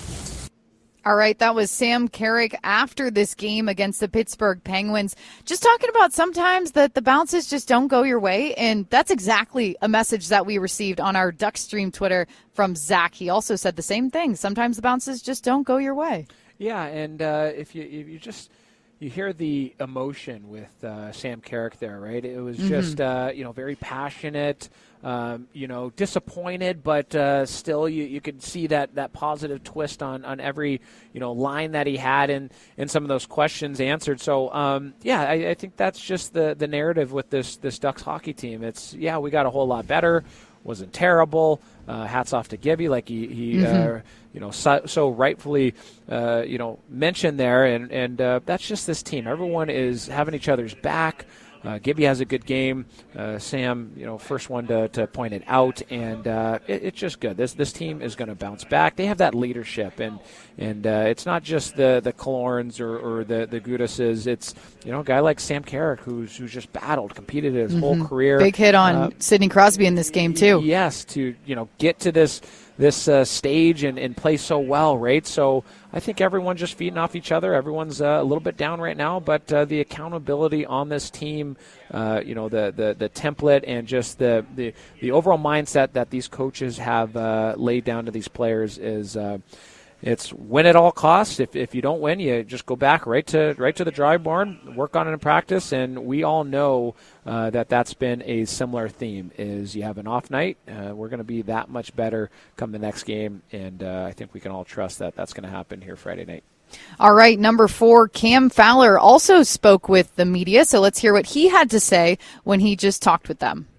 All right, that was Sam Carrick after this game against the Pittsburgh Penguins. Just talking about sometimes that the bounces just don't go your way, and that's exactly a message that we received on our Duckstream Twitter from Zach. He also said the same thing. Sometimes the bounces just don't go your way. Yeah, and uh, if you if you just you hear the emotion with uh, Sam Carrick there, right? It was Mm-hmm. just uh, you know very passionate. Um, you know, disappointed, but uh, still you, you could see that, that positive twist on, on every, you know, line that he had and, and some of those questions answered. So, um, yeah, I, I think that's just the, the narrative with this, this Ducks hockey team. It's, yeah, we got a whole lot better, wasn't terrible. Uh, hats off to Gibby, like he, he mm-hmm. uh, you know, so, so rightfully, uh, you know, mentioned there. And, and uh, that's just this team. Everyone is having each other's back. Uh, Gibby has a good game. Uh, Sam, you know, first one to, to point it out, and uh, it, it's just good. This this team is going to bounce back. They have that leadership, and and uh, it's not just the the Killorns or, or the the Gudases. It's you know a guy like Sam Carrick who's who's just battled, competed his mm-hmm. whole career. Big hit on uh, Sidney Crosby in this game too. Yes, to you know get to this this uh, stage and, and play so well, right? So I think everyone's just feeding off each other. Everyone's uh, a little bit down right now, but uh, the accountability on this team, uh, you know, the, the the template and just the the, the overall mindset that these coaches have uh, laid down to these players is. Uh, It's win at all costs. If if you don't win, you just go back right to right to the drawing board, work on it in practice, and we all know uh, that that's been a similar theme. Is you have an off night, uh, we're going to be that much better come the next game, and uh, I think we can all trust that that's going to happen here Friday night. All right, number four, Cam Fowler also spoke with the media, so let's hear what he had to say when he just talked with them.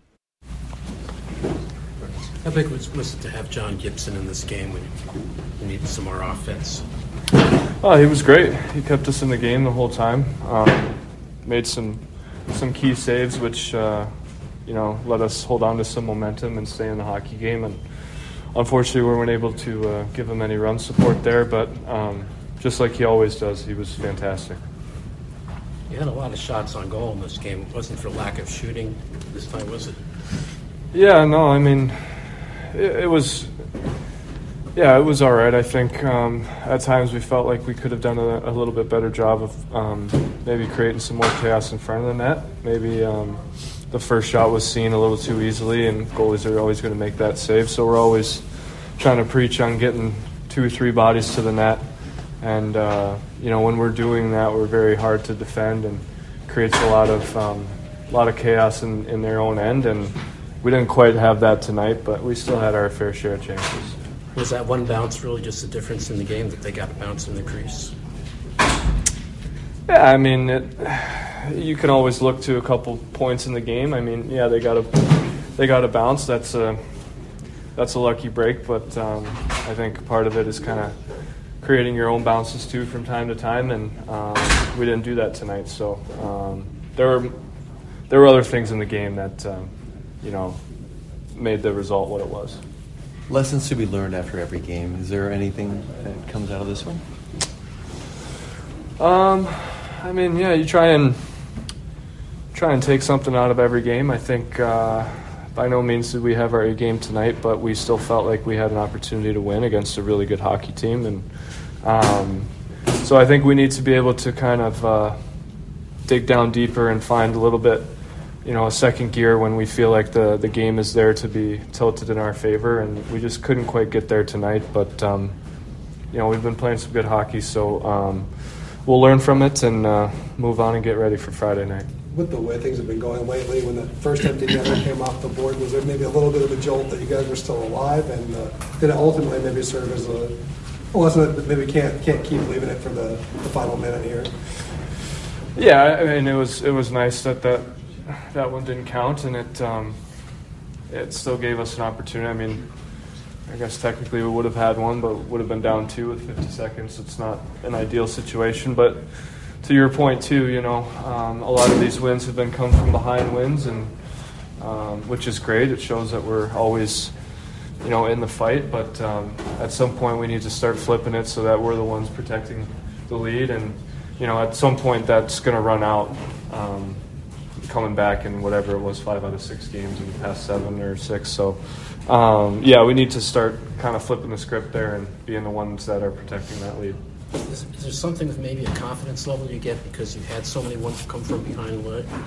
How big was, was it to have John Gibson in this game when you needed some more offense? Oh, he was great. He kept us in the game the whole time. Um, made some some key saves, which uh, you know let us hold on to some momentum and stay in the hockey game. And unfortunately, we weren't able to uh, give him any run support there. But um, just like he always does, he was fantastic. You had a lot of shots on goal in this game. It wasn't for lack of shooting this time, was it? Yeah, no, I mean. It, it was, yeah, it was all right. I think um, at times we felt like we could have done a, a little bit better job of um, maybe creating some more chaos in front of the net. Maybe um, the first shot was seen a little too easily, and goalies are always going to make that save. So we're always trying to preach on getting two or three bodies to the net. And, uh, you know, when we're doing that, we're very hard to defend and creates a lot of, um, a lot of chaos in, in their own end. And we didn't quite have that tonight, but we still had our fair share of chances. Was that one bounce really just the difference in the game, that they got a bounce in the crease? Yeah, I mean, it, you can always look to a couple points in the game. I mean, yeah, they got a they got a bounce. That's a that's a lucky break, but um, I think part of it is kind of creating your own bounces too from time to time, and um, we didn't do that tonight. So um, there were there were other things in the game that. Um, you know, made the result what it was. Lessons to be learned after every game. Is there anything that comes out of this one? Um, I mean, yeah, you try and try and take something out of every game. I think uh, by no means did we have our A game tonight, but we still felt like we had an opportunity to win against a really good hockey team. And um, so I think we need to be able to kind of uh, dig down deeper and find a little bit you know, a second gear when we feel like the, the game is there to be tilted in our favor, and we just couldn't quite get there tonight. But, um, you know, we've been playing some good hockey, so um, we'll learn from it and uh, move on and get ready for Friday night. With the way things have been going lately, when the first empty netter came off the board, was there maybe a little bit of a jolt that you guys were still alive, and uh, did it ultimately maybe serve as a, a lesson that maybe can't can't keep leaving it for the, the final minute here? Yeah, I mean, it was it was nice that that. That one didn't count, and it um, it still gave us an opportunity. I mean, I guess technically we would have had one, but would have been down two with fifty seconds. It's not an ideal situation, but to your point too, you know, um, a lot of these wins have been come from behind wins, and um, which is great. It shows that we're always, you know, in the fight. But um, at some point, we need to start flipping it so that we're the ones protecting the lead, and you know, at some point that's going to run out. Um, coming back in whatever it was, five out of six games in the past seven or six. So, um, yeah, we need to start kind of flipping the script there and being the ones that are protecting that lead. Is, is there something with maybe a confidence level you get because you've had so many ones come from behind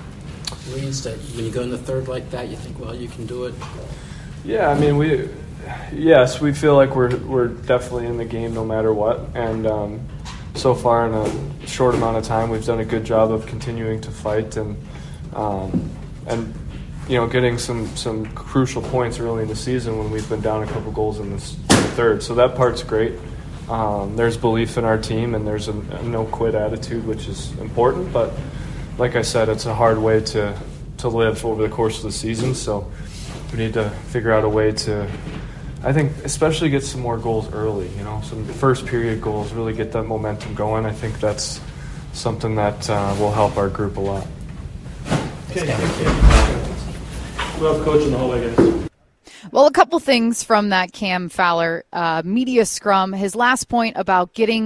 leads that when you go in the third like that, you think, well, you can do it? Yeah, I mean, we, yes, we feel like we're we're definitely in the game no matter what. And um, so far in a short amount of time, we've done a good job of continuing to fight and, Um, and you know, getting some, some crucial points early in the season when we've been down a couple goals in, this, in the third. So that part's great. Um, there's belief in our team, and there's a, a no-quit attitude, which is important. But like I said, it's a hard way to, to live over the course of the season. So we need to figure out a way to, I think, especially get some more goals early. You know, some first period goals, really get that momentum going. I think that's something that uh, will help our group a lot. Okay. We'll have coach in the hallway, guys. Well, a couple things from that Cam Fowler uh, media scrum. His last point about getting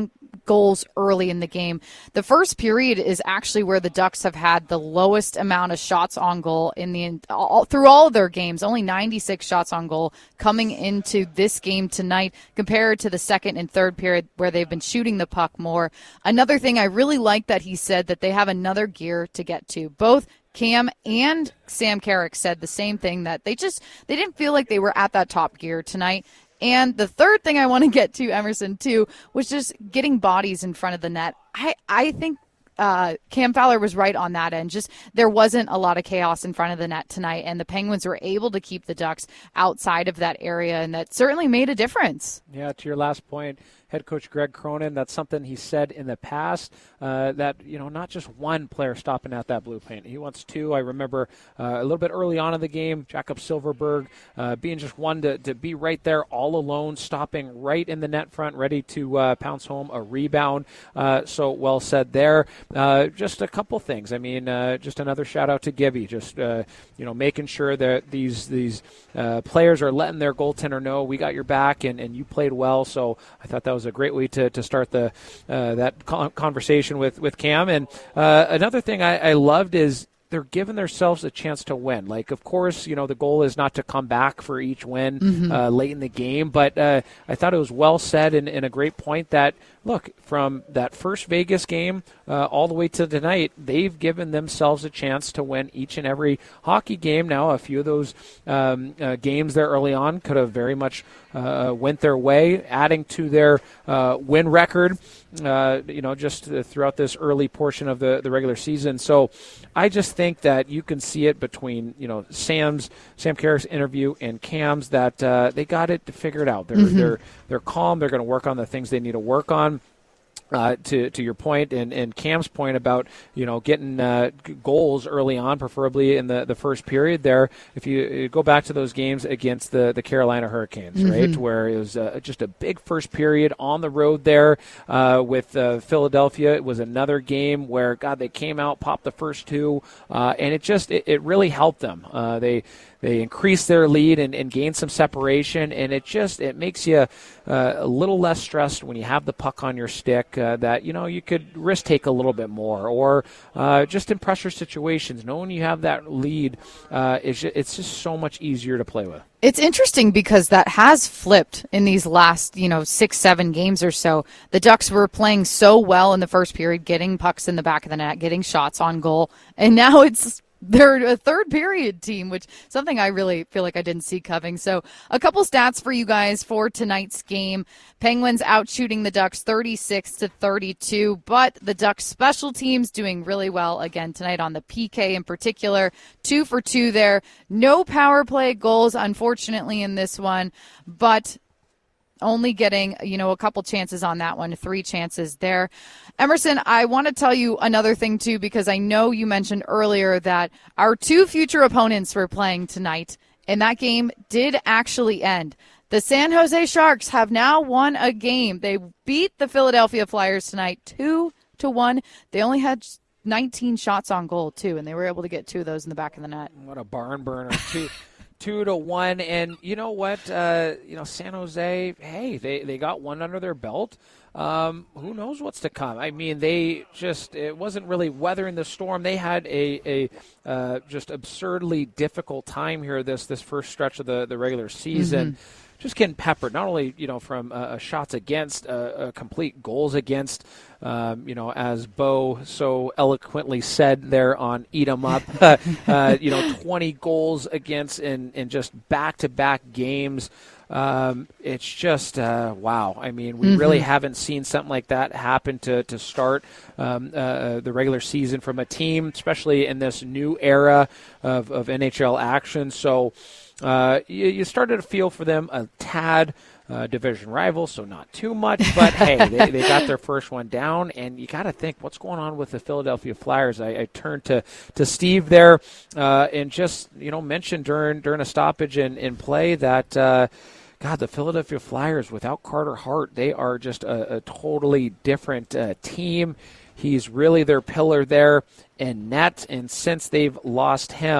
goals early in the game. The first period is actually where the Ducks have had the lowest amount of shots on goal in the all, through all of their games, only ninety-six shots on goal coming into this game tonight compared to the second and third period where they've been shooting the puck more. Another thing I really like that he said that they have another gear to get to. Both Cam and Sam Carrick said the same thing, that they just they didn't feel like they were at that top gear tonight. And the third thing I want to get to, Emerson, too, was just getting bodies in front of the net. I, I think uh, Cam Fowler was right on that end. Just there wasn't a lot of chaos in front of the net tonight, and the Penguins were able to keep the Ducks outside of that area, and that certainly made a difference. Yeah, to your last point, head coach Greg Cronin, that's something he said in the past, uh, that, you know, not just one player stopping at that blue paint. He wants two. I remember uh, a little bit early on in the game, Jakob Silverberg uh, being just one to, to be right there all alone, stopping right in the net front, ready to uh, pounce home a rebound. Uh, so well said there. Uh, just a couple things. I mean, uh, just another shout out to Gibby, just, uh, you know, making sure that these, these uh, players are letting their goaltender know we got your back and, and you played well. So I thought that was a great way to, to start the uh, that conversation with, with Cam. And uh, another thing I, I loved is they're giving themselves a chance to win. Like, of course, you know, the goal is not to come back for each win mm-hmm. uh, late in the game, but uh, I thought it was well said and, and a great point that, look, from that first Vegas game uh, all the way to tonight, they've given themselves a chance to win each and every hockey game. Now, a few of those um, uh, games there early on could have very much uh, went their way, adding to their uh, win record, uh, you know, just uh, throughout this early portion of the, the regular season. So I just think that you can see it between, you know, Sam's, Sam Carrick's interview and Cam's that uh, they got it figured out. They're, mm-hmm. they're, they're calm. They're going to work on the things they need to work on. Uh, to to your point and, and Cam's point about, you know, getting uh, goals early on, preferably in the, the first period there. If you, you go back to those games against the, the Carolina Hurricanes, mm-hmm. right, where it was uh, just a big first period on the road there uh, with uh, Philadelphia. It was another game where, God, they came out, popped the first two, uh, and it just it, it really helped them. Uh, they They increase their lead and, and gain some separation, and it just it makes you uh, a little less stressed when you have the puck on your stick uh, that, you know, you could risk take a little bit more, or uh, just in pressure situations, knowing you have that lead, uh, it's, just, it's just so much easier to play with. It's interesting because that has flipped in these last, you know, six, seven games or so. The Ducks were playing so well in the first period, getting pucks in the back of the net, getting shots on goal, and now it's they're a third period team, which something I really feel like I didn't see coming. So a couple stats for you guys for tonight's game. Penguins out shooting the Ducks thirty-six to thirty-two, but the Ducks special teams doing really well again tonight on the P K in particular. Two for two there. No power play goals, unfortunately, in this one, but only getting, you know, a couple chances on that one, three chances there. Emerson, I want to tell you another thing, too, because I know you mentioned earlier that our two future opponents were playing tonight, and that game did actually end. The San Jose Sharks have now won a game. They beat the Philadelphia Flyers tonight two to one. They only had nineteen shots on goal, too, and they were able to get two of those in the back of the net. What a barn burner, too. Two to one, and you know what? Uh, you know, San Jose, hey, they, they got one under their belt. Um, who knows what's to come? I mean, they just, it wasn't really weathering the storm. They had a, a uh, just absurdly difficult time here this this first stretch of the, the regular season. Mm-hmm. Just getting peppered, not only, you know, from uh, shots against, uh, uh, complete goals against, um, you know, as Bo so eloquently said there on Eat 'em Up, uh, you know, twenty goals against in, in just back-to-back games. Um, it's just, uh, wow. I mean, we mm-hmm. really haven't seen something like that happen to, to start um, uh, the regular season from a team, especially in this new era of, of N H L action. So, Uh, you, you started to feel for them a tad uh, division rival, so not too much. But, hey, they, they got their first one down, and you got to think, what's going on with the Philadelphia Flyers? I, I turned to, to Steve there uh, and just, you know, mentioned during during a stoppage in, in play that, uh, God, the Philadelphia Flyers, without Carter Hart, they are just a, a totally different uh, team. He's really their pillar there in net, and since they've lost him,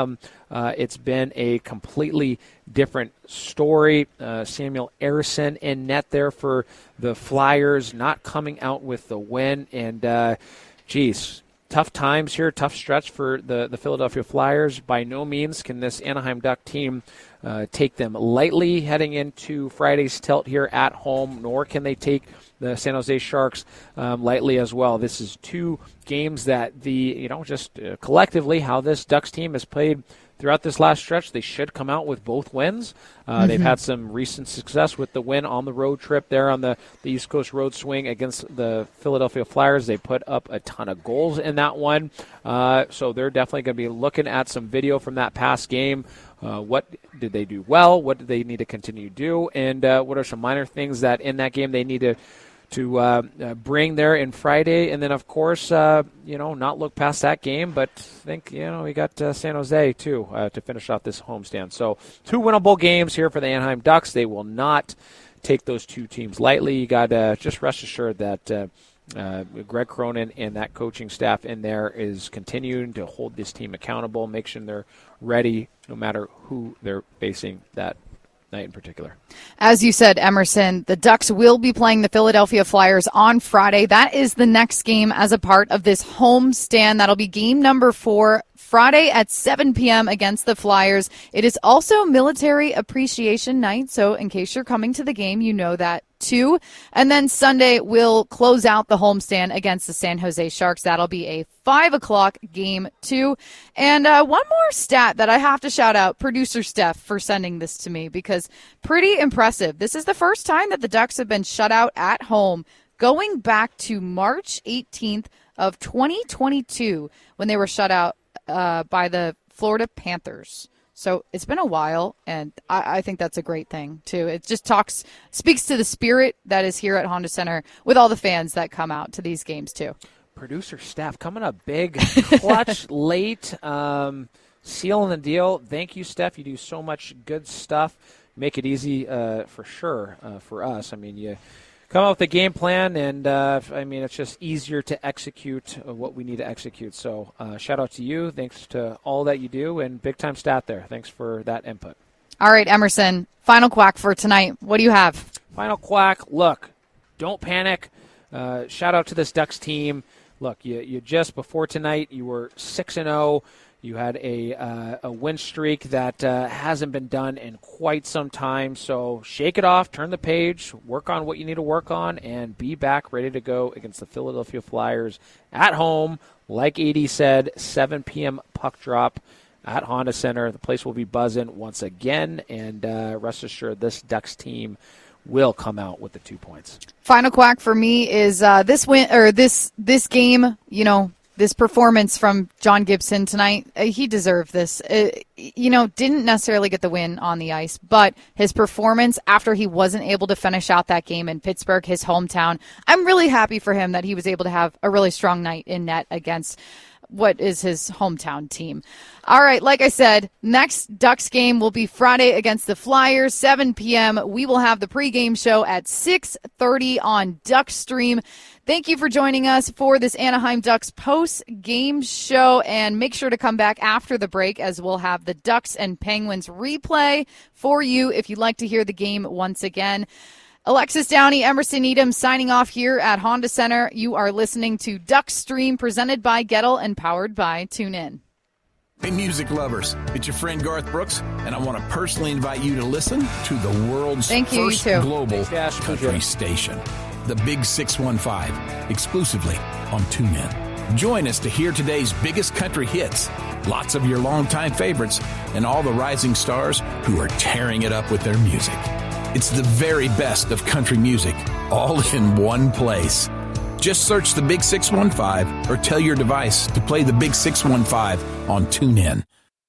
uh, it's been a completely different story. Uh, Samuel Arison in net there for the Flyers, not coming out with the win. And, uh, geez, tough times here, tough stretch for the, the Philadelphia Flyers. By no means can this Anaheim Duck team uh, take them lightly heading into Friday's tilt here at home, nor can they take the San Jose Sharks um, lightly as well. This is two games that the, you know, just uh, collectively how this Ducks team has played throughout this last stretch. They should come out with both wins. Uh, mm-hmm. They've had some recent success with the win on the road trip there on the, the East Coast road swing against the Philadelphia Flyers. They put up a ton of goals in that one. Uh, so they're definitely going to be looking at some video from that past game. Uh, what did they do well? What do they need to continue to do? And uh, what are some minor things that in that game they need to to uh, uh, bring there in Friday? And then, of course, uh, you know, not look past that game, but think, you know, we got uh, San Jose, too, uh, to finish off this homestand. So two winnable games here for the Anaheim Ducks. They will not take those two teams lightly. You got to just rest assured that uh, uh, Greg Cronin and that coaching staff in there is continuing to hold this team accountable, make sure they're ready no matter who they're facing that night in particular. As you said, Emerson, the Ducks will be playing the Philadelphia Flyers on Friday. That is the next game as a part of this homestand. That'll be game number four, Friday at seven p.m. against the Flyers. It is also Military Appreciation Night, so in case you're coming to the game, you know that too. And then Sunday, we'll close out the homestand against the San Jose Sharks. That'll be a five o'clock game too. And uh, one more stat that I have to shout out producer Steph for sending this to me, because pretty impressive. This is the first time that the Ducks have been shut out at home going back to March eighteenth of twenty twenty-two when they were shut out uh, by the Florida Panthers. So it's been a while, and I, I think that's a great thing, too. It just talks, speaks to the spirit that is here at Honda Center with all the fans that come out to these games, too. Producer Steph coming up big, clutch, late, um, sealing the deal. Thank you, Steph. You do so much good stuff. Make it easy uh, for sure uh, for us. I mean, you come up with a game plan, and, uh, I mean, it's just easier to execute what we need to execute. So uh, shout out to you. Thanks to all that you do, and big-time stat there. Thanks for that input. All right, Emerson, final quack for tonight. What do you have? Final quack. Look, don't panic. Uh, shout out to this Ducks team. Look, you, you just before tonight, you were six and oh. You had a uh, a win streak that uh, hasn't been done in quite some time. So shake it off, turn the page, work on what you need to work on, and be back ready to go against the Philadelphia Flyers at home. Like A D said, seven p.m. puck drop at Honda Center. The place will be buzzing once again, and uh, rest assured this Ducks team will come out with the two points. Final quack for me is uh, this win or this this game, you know, this performance from John Gibson tonight. Uh, he deserved this. Uh, you know, didn't necessarily get the win on the ice, but his performance after he wasn't able to finish out that game in Pittsburgh, his hometown, I'm really happy for him that he was able to have a really strong night in net against what is his hometown team. All right, like I said, next Ducks game will be Friday against the Flyers, seven p.m. We will have the pregame show at six thirty on Duckstream. Thank you for joining us for this Anaheim Ducks post-game show, and make sure to come back after the break as we'll have the Ducks and Penguins replay for you if you'd like to hear the game once again. Alexis Downey, Emerson Edom signing off here at Honda Center. You are listening to Duckstream presented by Gettle and powered by TuneIn. Hey, music lovers, it's your friend Garth Brooks, and I want to personally invite you to listen to the world's Thank you, first you too. global country station, the Big six one five, exclusively on TuneIn. Join us to hear today's biggest country hits, lots of your longtime favorites, and all the rising stars who are tearing it up with their music. It's the very best of country music, all in one place. Just search the Big six one five or tell your device to play the Big six one five on TuneIn.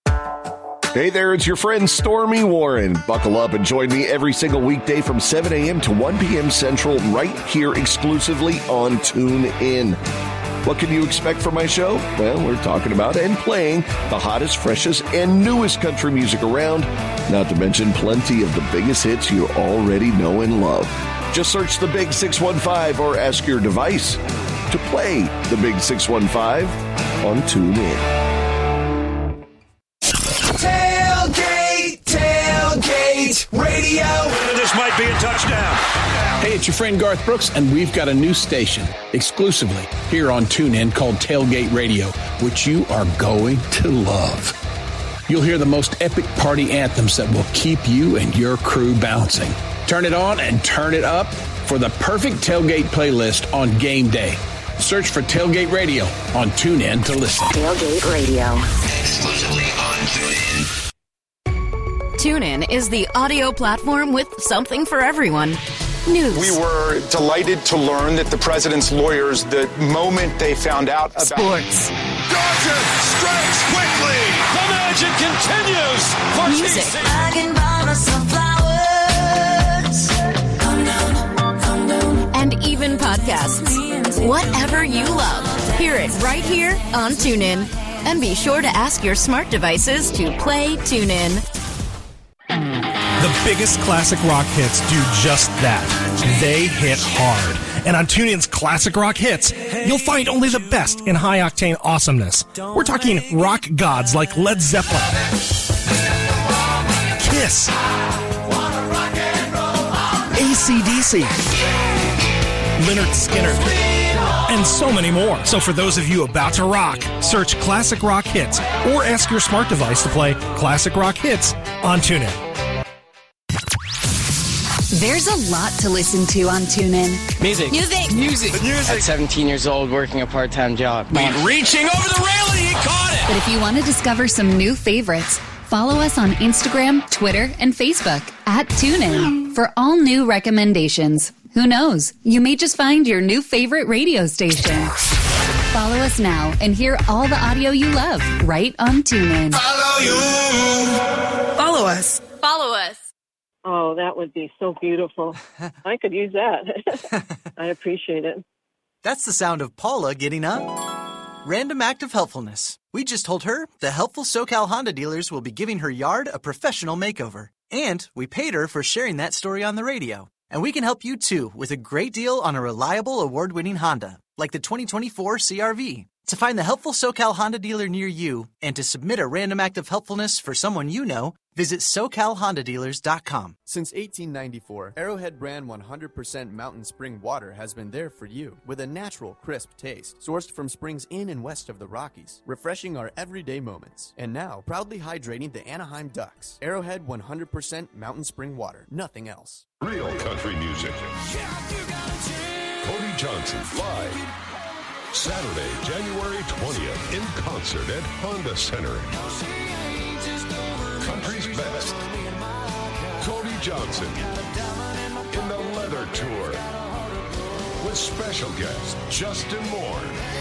Hey there, it's your friend Stormy Warren. Buckle up and join me every single weekday from seven a.m. to one p.m. Central right here exclusively on TuneIn. What can you expect from my show? Well, we're talking about and playing the hottest, freshest, and newest country music around, not to mention plenty of the biggest hits you already know and love. Just search the Big six one five or ask your device to play the Big six one five on TuneIn. touchdown. Hey, it's your friend Garth Brooks, and we've got a new station exclusively here on TuneIn called Tailgate Radio, which you are going to love. You'll hear the most epic party anthems that will keep you and your crew bouncing. Turn it on and turn it up for the perfect tailgate playlist on game day. Search for Tailgate Radio on TuneIn to listen. Tailgate Radio. Exclusively on TuneIn. TuneIn is the audio platform with something for everyone. News. We were delighted to learn that the president's lawyers, the moment they found out about sports. Dodger strikes quickly. The magic continues for Music. T C. I can buy myself flowers. Calm down, calm down. And even podcasts. Whatever you love, hear it right here on TuneIn. And be sure to ask your smart devices to play TuneIn. The biggest classic rock hits do just that. They hit hard. And on TuneIn's Classic Rock Hits, you'll find only the best in high-octane awesomeness. We're talking rock gods like Led Zeppelin, Kiss, A C D C, Lynyrd Skynyrd, and so many more. So for those of you about to rock, search Classic Rock Hits or ask your smart device to play Classic Rock Hits on TuneIn. There's a lot to listen to on TuneIn. Music. Music. Music. Music. At seventeen years old, working a part-time job. Reaching over the railing, he caught it! But if you want to discover some new favorites, follow us on Instagram, Twitter, and Facebook at TuneIn for all new recommendations. Who knows? You may just find your new favorite radio station. Follow us now and hear all the audio you love right on TuneIn. Follow you. Follow us. Follow us. Oh, that would be so beautiful. I could use that. I appreciate it. That's the sound of Paula getting up. Random act of helpfulness. We just told her the helpful SoCal Honda dealers will be giving her yard a professional makeover. And we paid her for sharing that story on the radio. And we can help you too with a great deal on a reliable award-winning Honda, like the twenty twenty-four C R V. To find the helpful SoCal Honda dealer near you and to submit a random act of helpfulness for someone you know, visit so cal honda dealers dot com. Since eighteen ninety-four, Arrowhead brand one hundred percent mountain spring water has been there for you with a natural, crisp taste, sourced from springs in and west of the Rockies, refreshing our everyday moments. And now, proudly hydrating the Anaheim Ducks. Arrowhead one hundred percent mountain spring water, nothing else. Real country music. Cody Johnson live. Saturday, January twentieth, in concert at Honda Center. Country's best. Cody Johnson in the Leather Tour with special guest Justin Moore.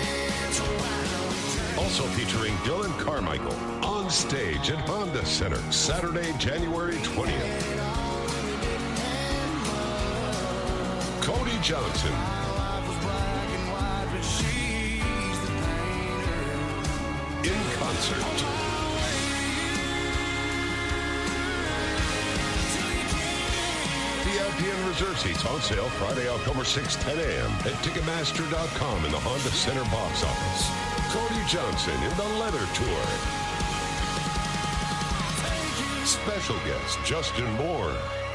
Also featuring Dylan Carmichael on stage at Honda Center, Saturday, January twentieth. Cody Johnson. In concert. V I P and reserve seats on sale Friday, October sixth, ten a.m. at Ticketmaster dot com in the Honda Center box office. Cody Johnson in the Leather Tour. Special guest Justin Moore.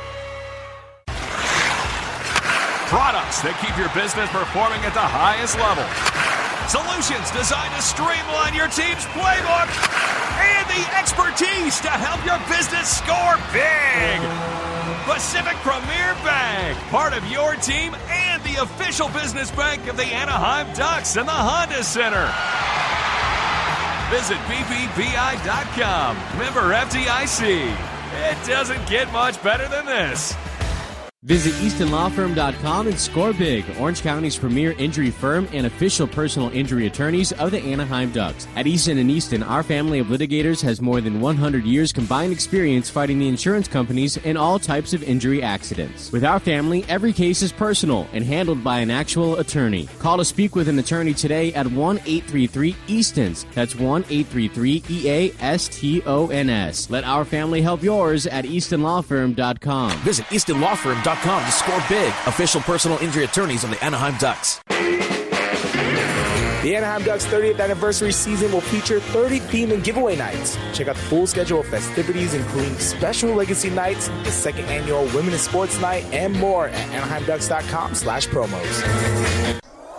Products that keep your business performing at the highest level. Solutions designed to streamline your team's playbook. And the expertise to help your business score big. Pacific Premier Bank, part of your team and the official business bank of the Anaheim Ducks and the Honda Center. Visit B P B I dot com. Member F D I C. It doesn't get much better than this. Visit Easton Law Firm dot com and score big. Orange County's premier injury firm and official personal injury attorneys of the Anaheim Ducks. At Easton and Easton, our family of litigators has more than one hundred years combined experience fighting the insurance companies in all types of injury accidents. With our family, every case is personal and handled by an actual attorney. Call to speak with an attorney today at one eight three three Eastons. That's one eight three three E A S T O N S. Let our family help yours at Easton Law Firm dot com. Visit Easton Law Firm dot com to score big. Official personal injury attorneys of the Anaheim Ducks. The Anaheim Ducks thirtieth anniversary season will feature thirty theme and giveaway nights. Check out the full schedule of festivities, including special legacy nights, the second annual Women's Sports Night, and more at anaheim ducks dot com slash promos.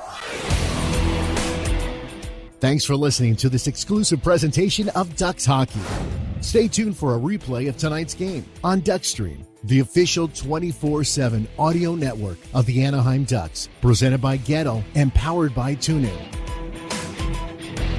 Thanks for listening to this exclusive presentation of Ducks Hockey. Stay tuned for a replay of tonight's game on Duckstream, the official twenty-four seven audio network of the Anaheim Ducks, presented by Ghetto and powered by TuneIn.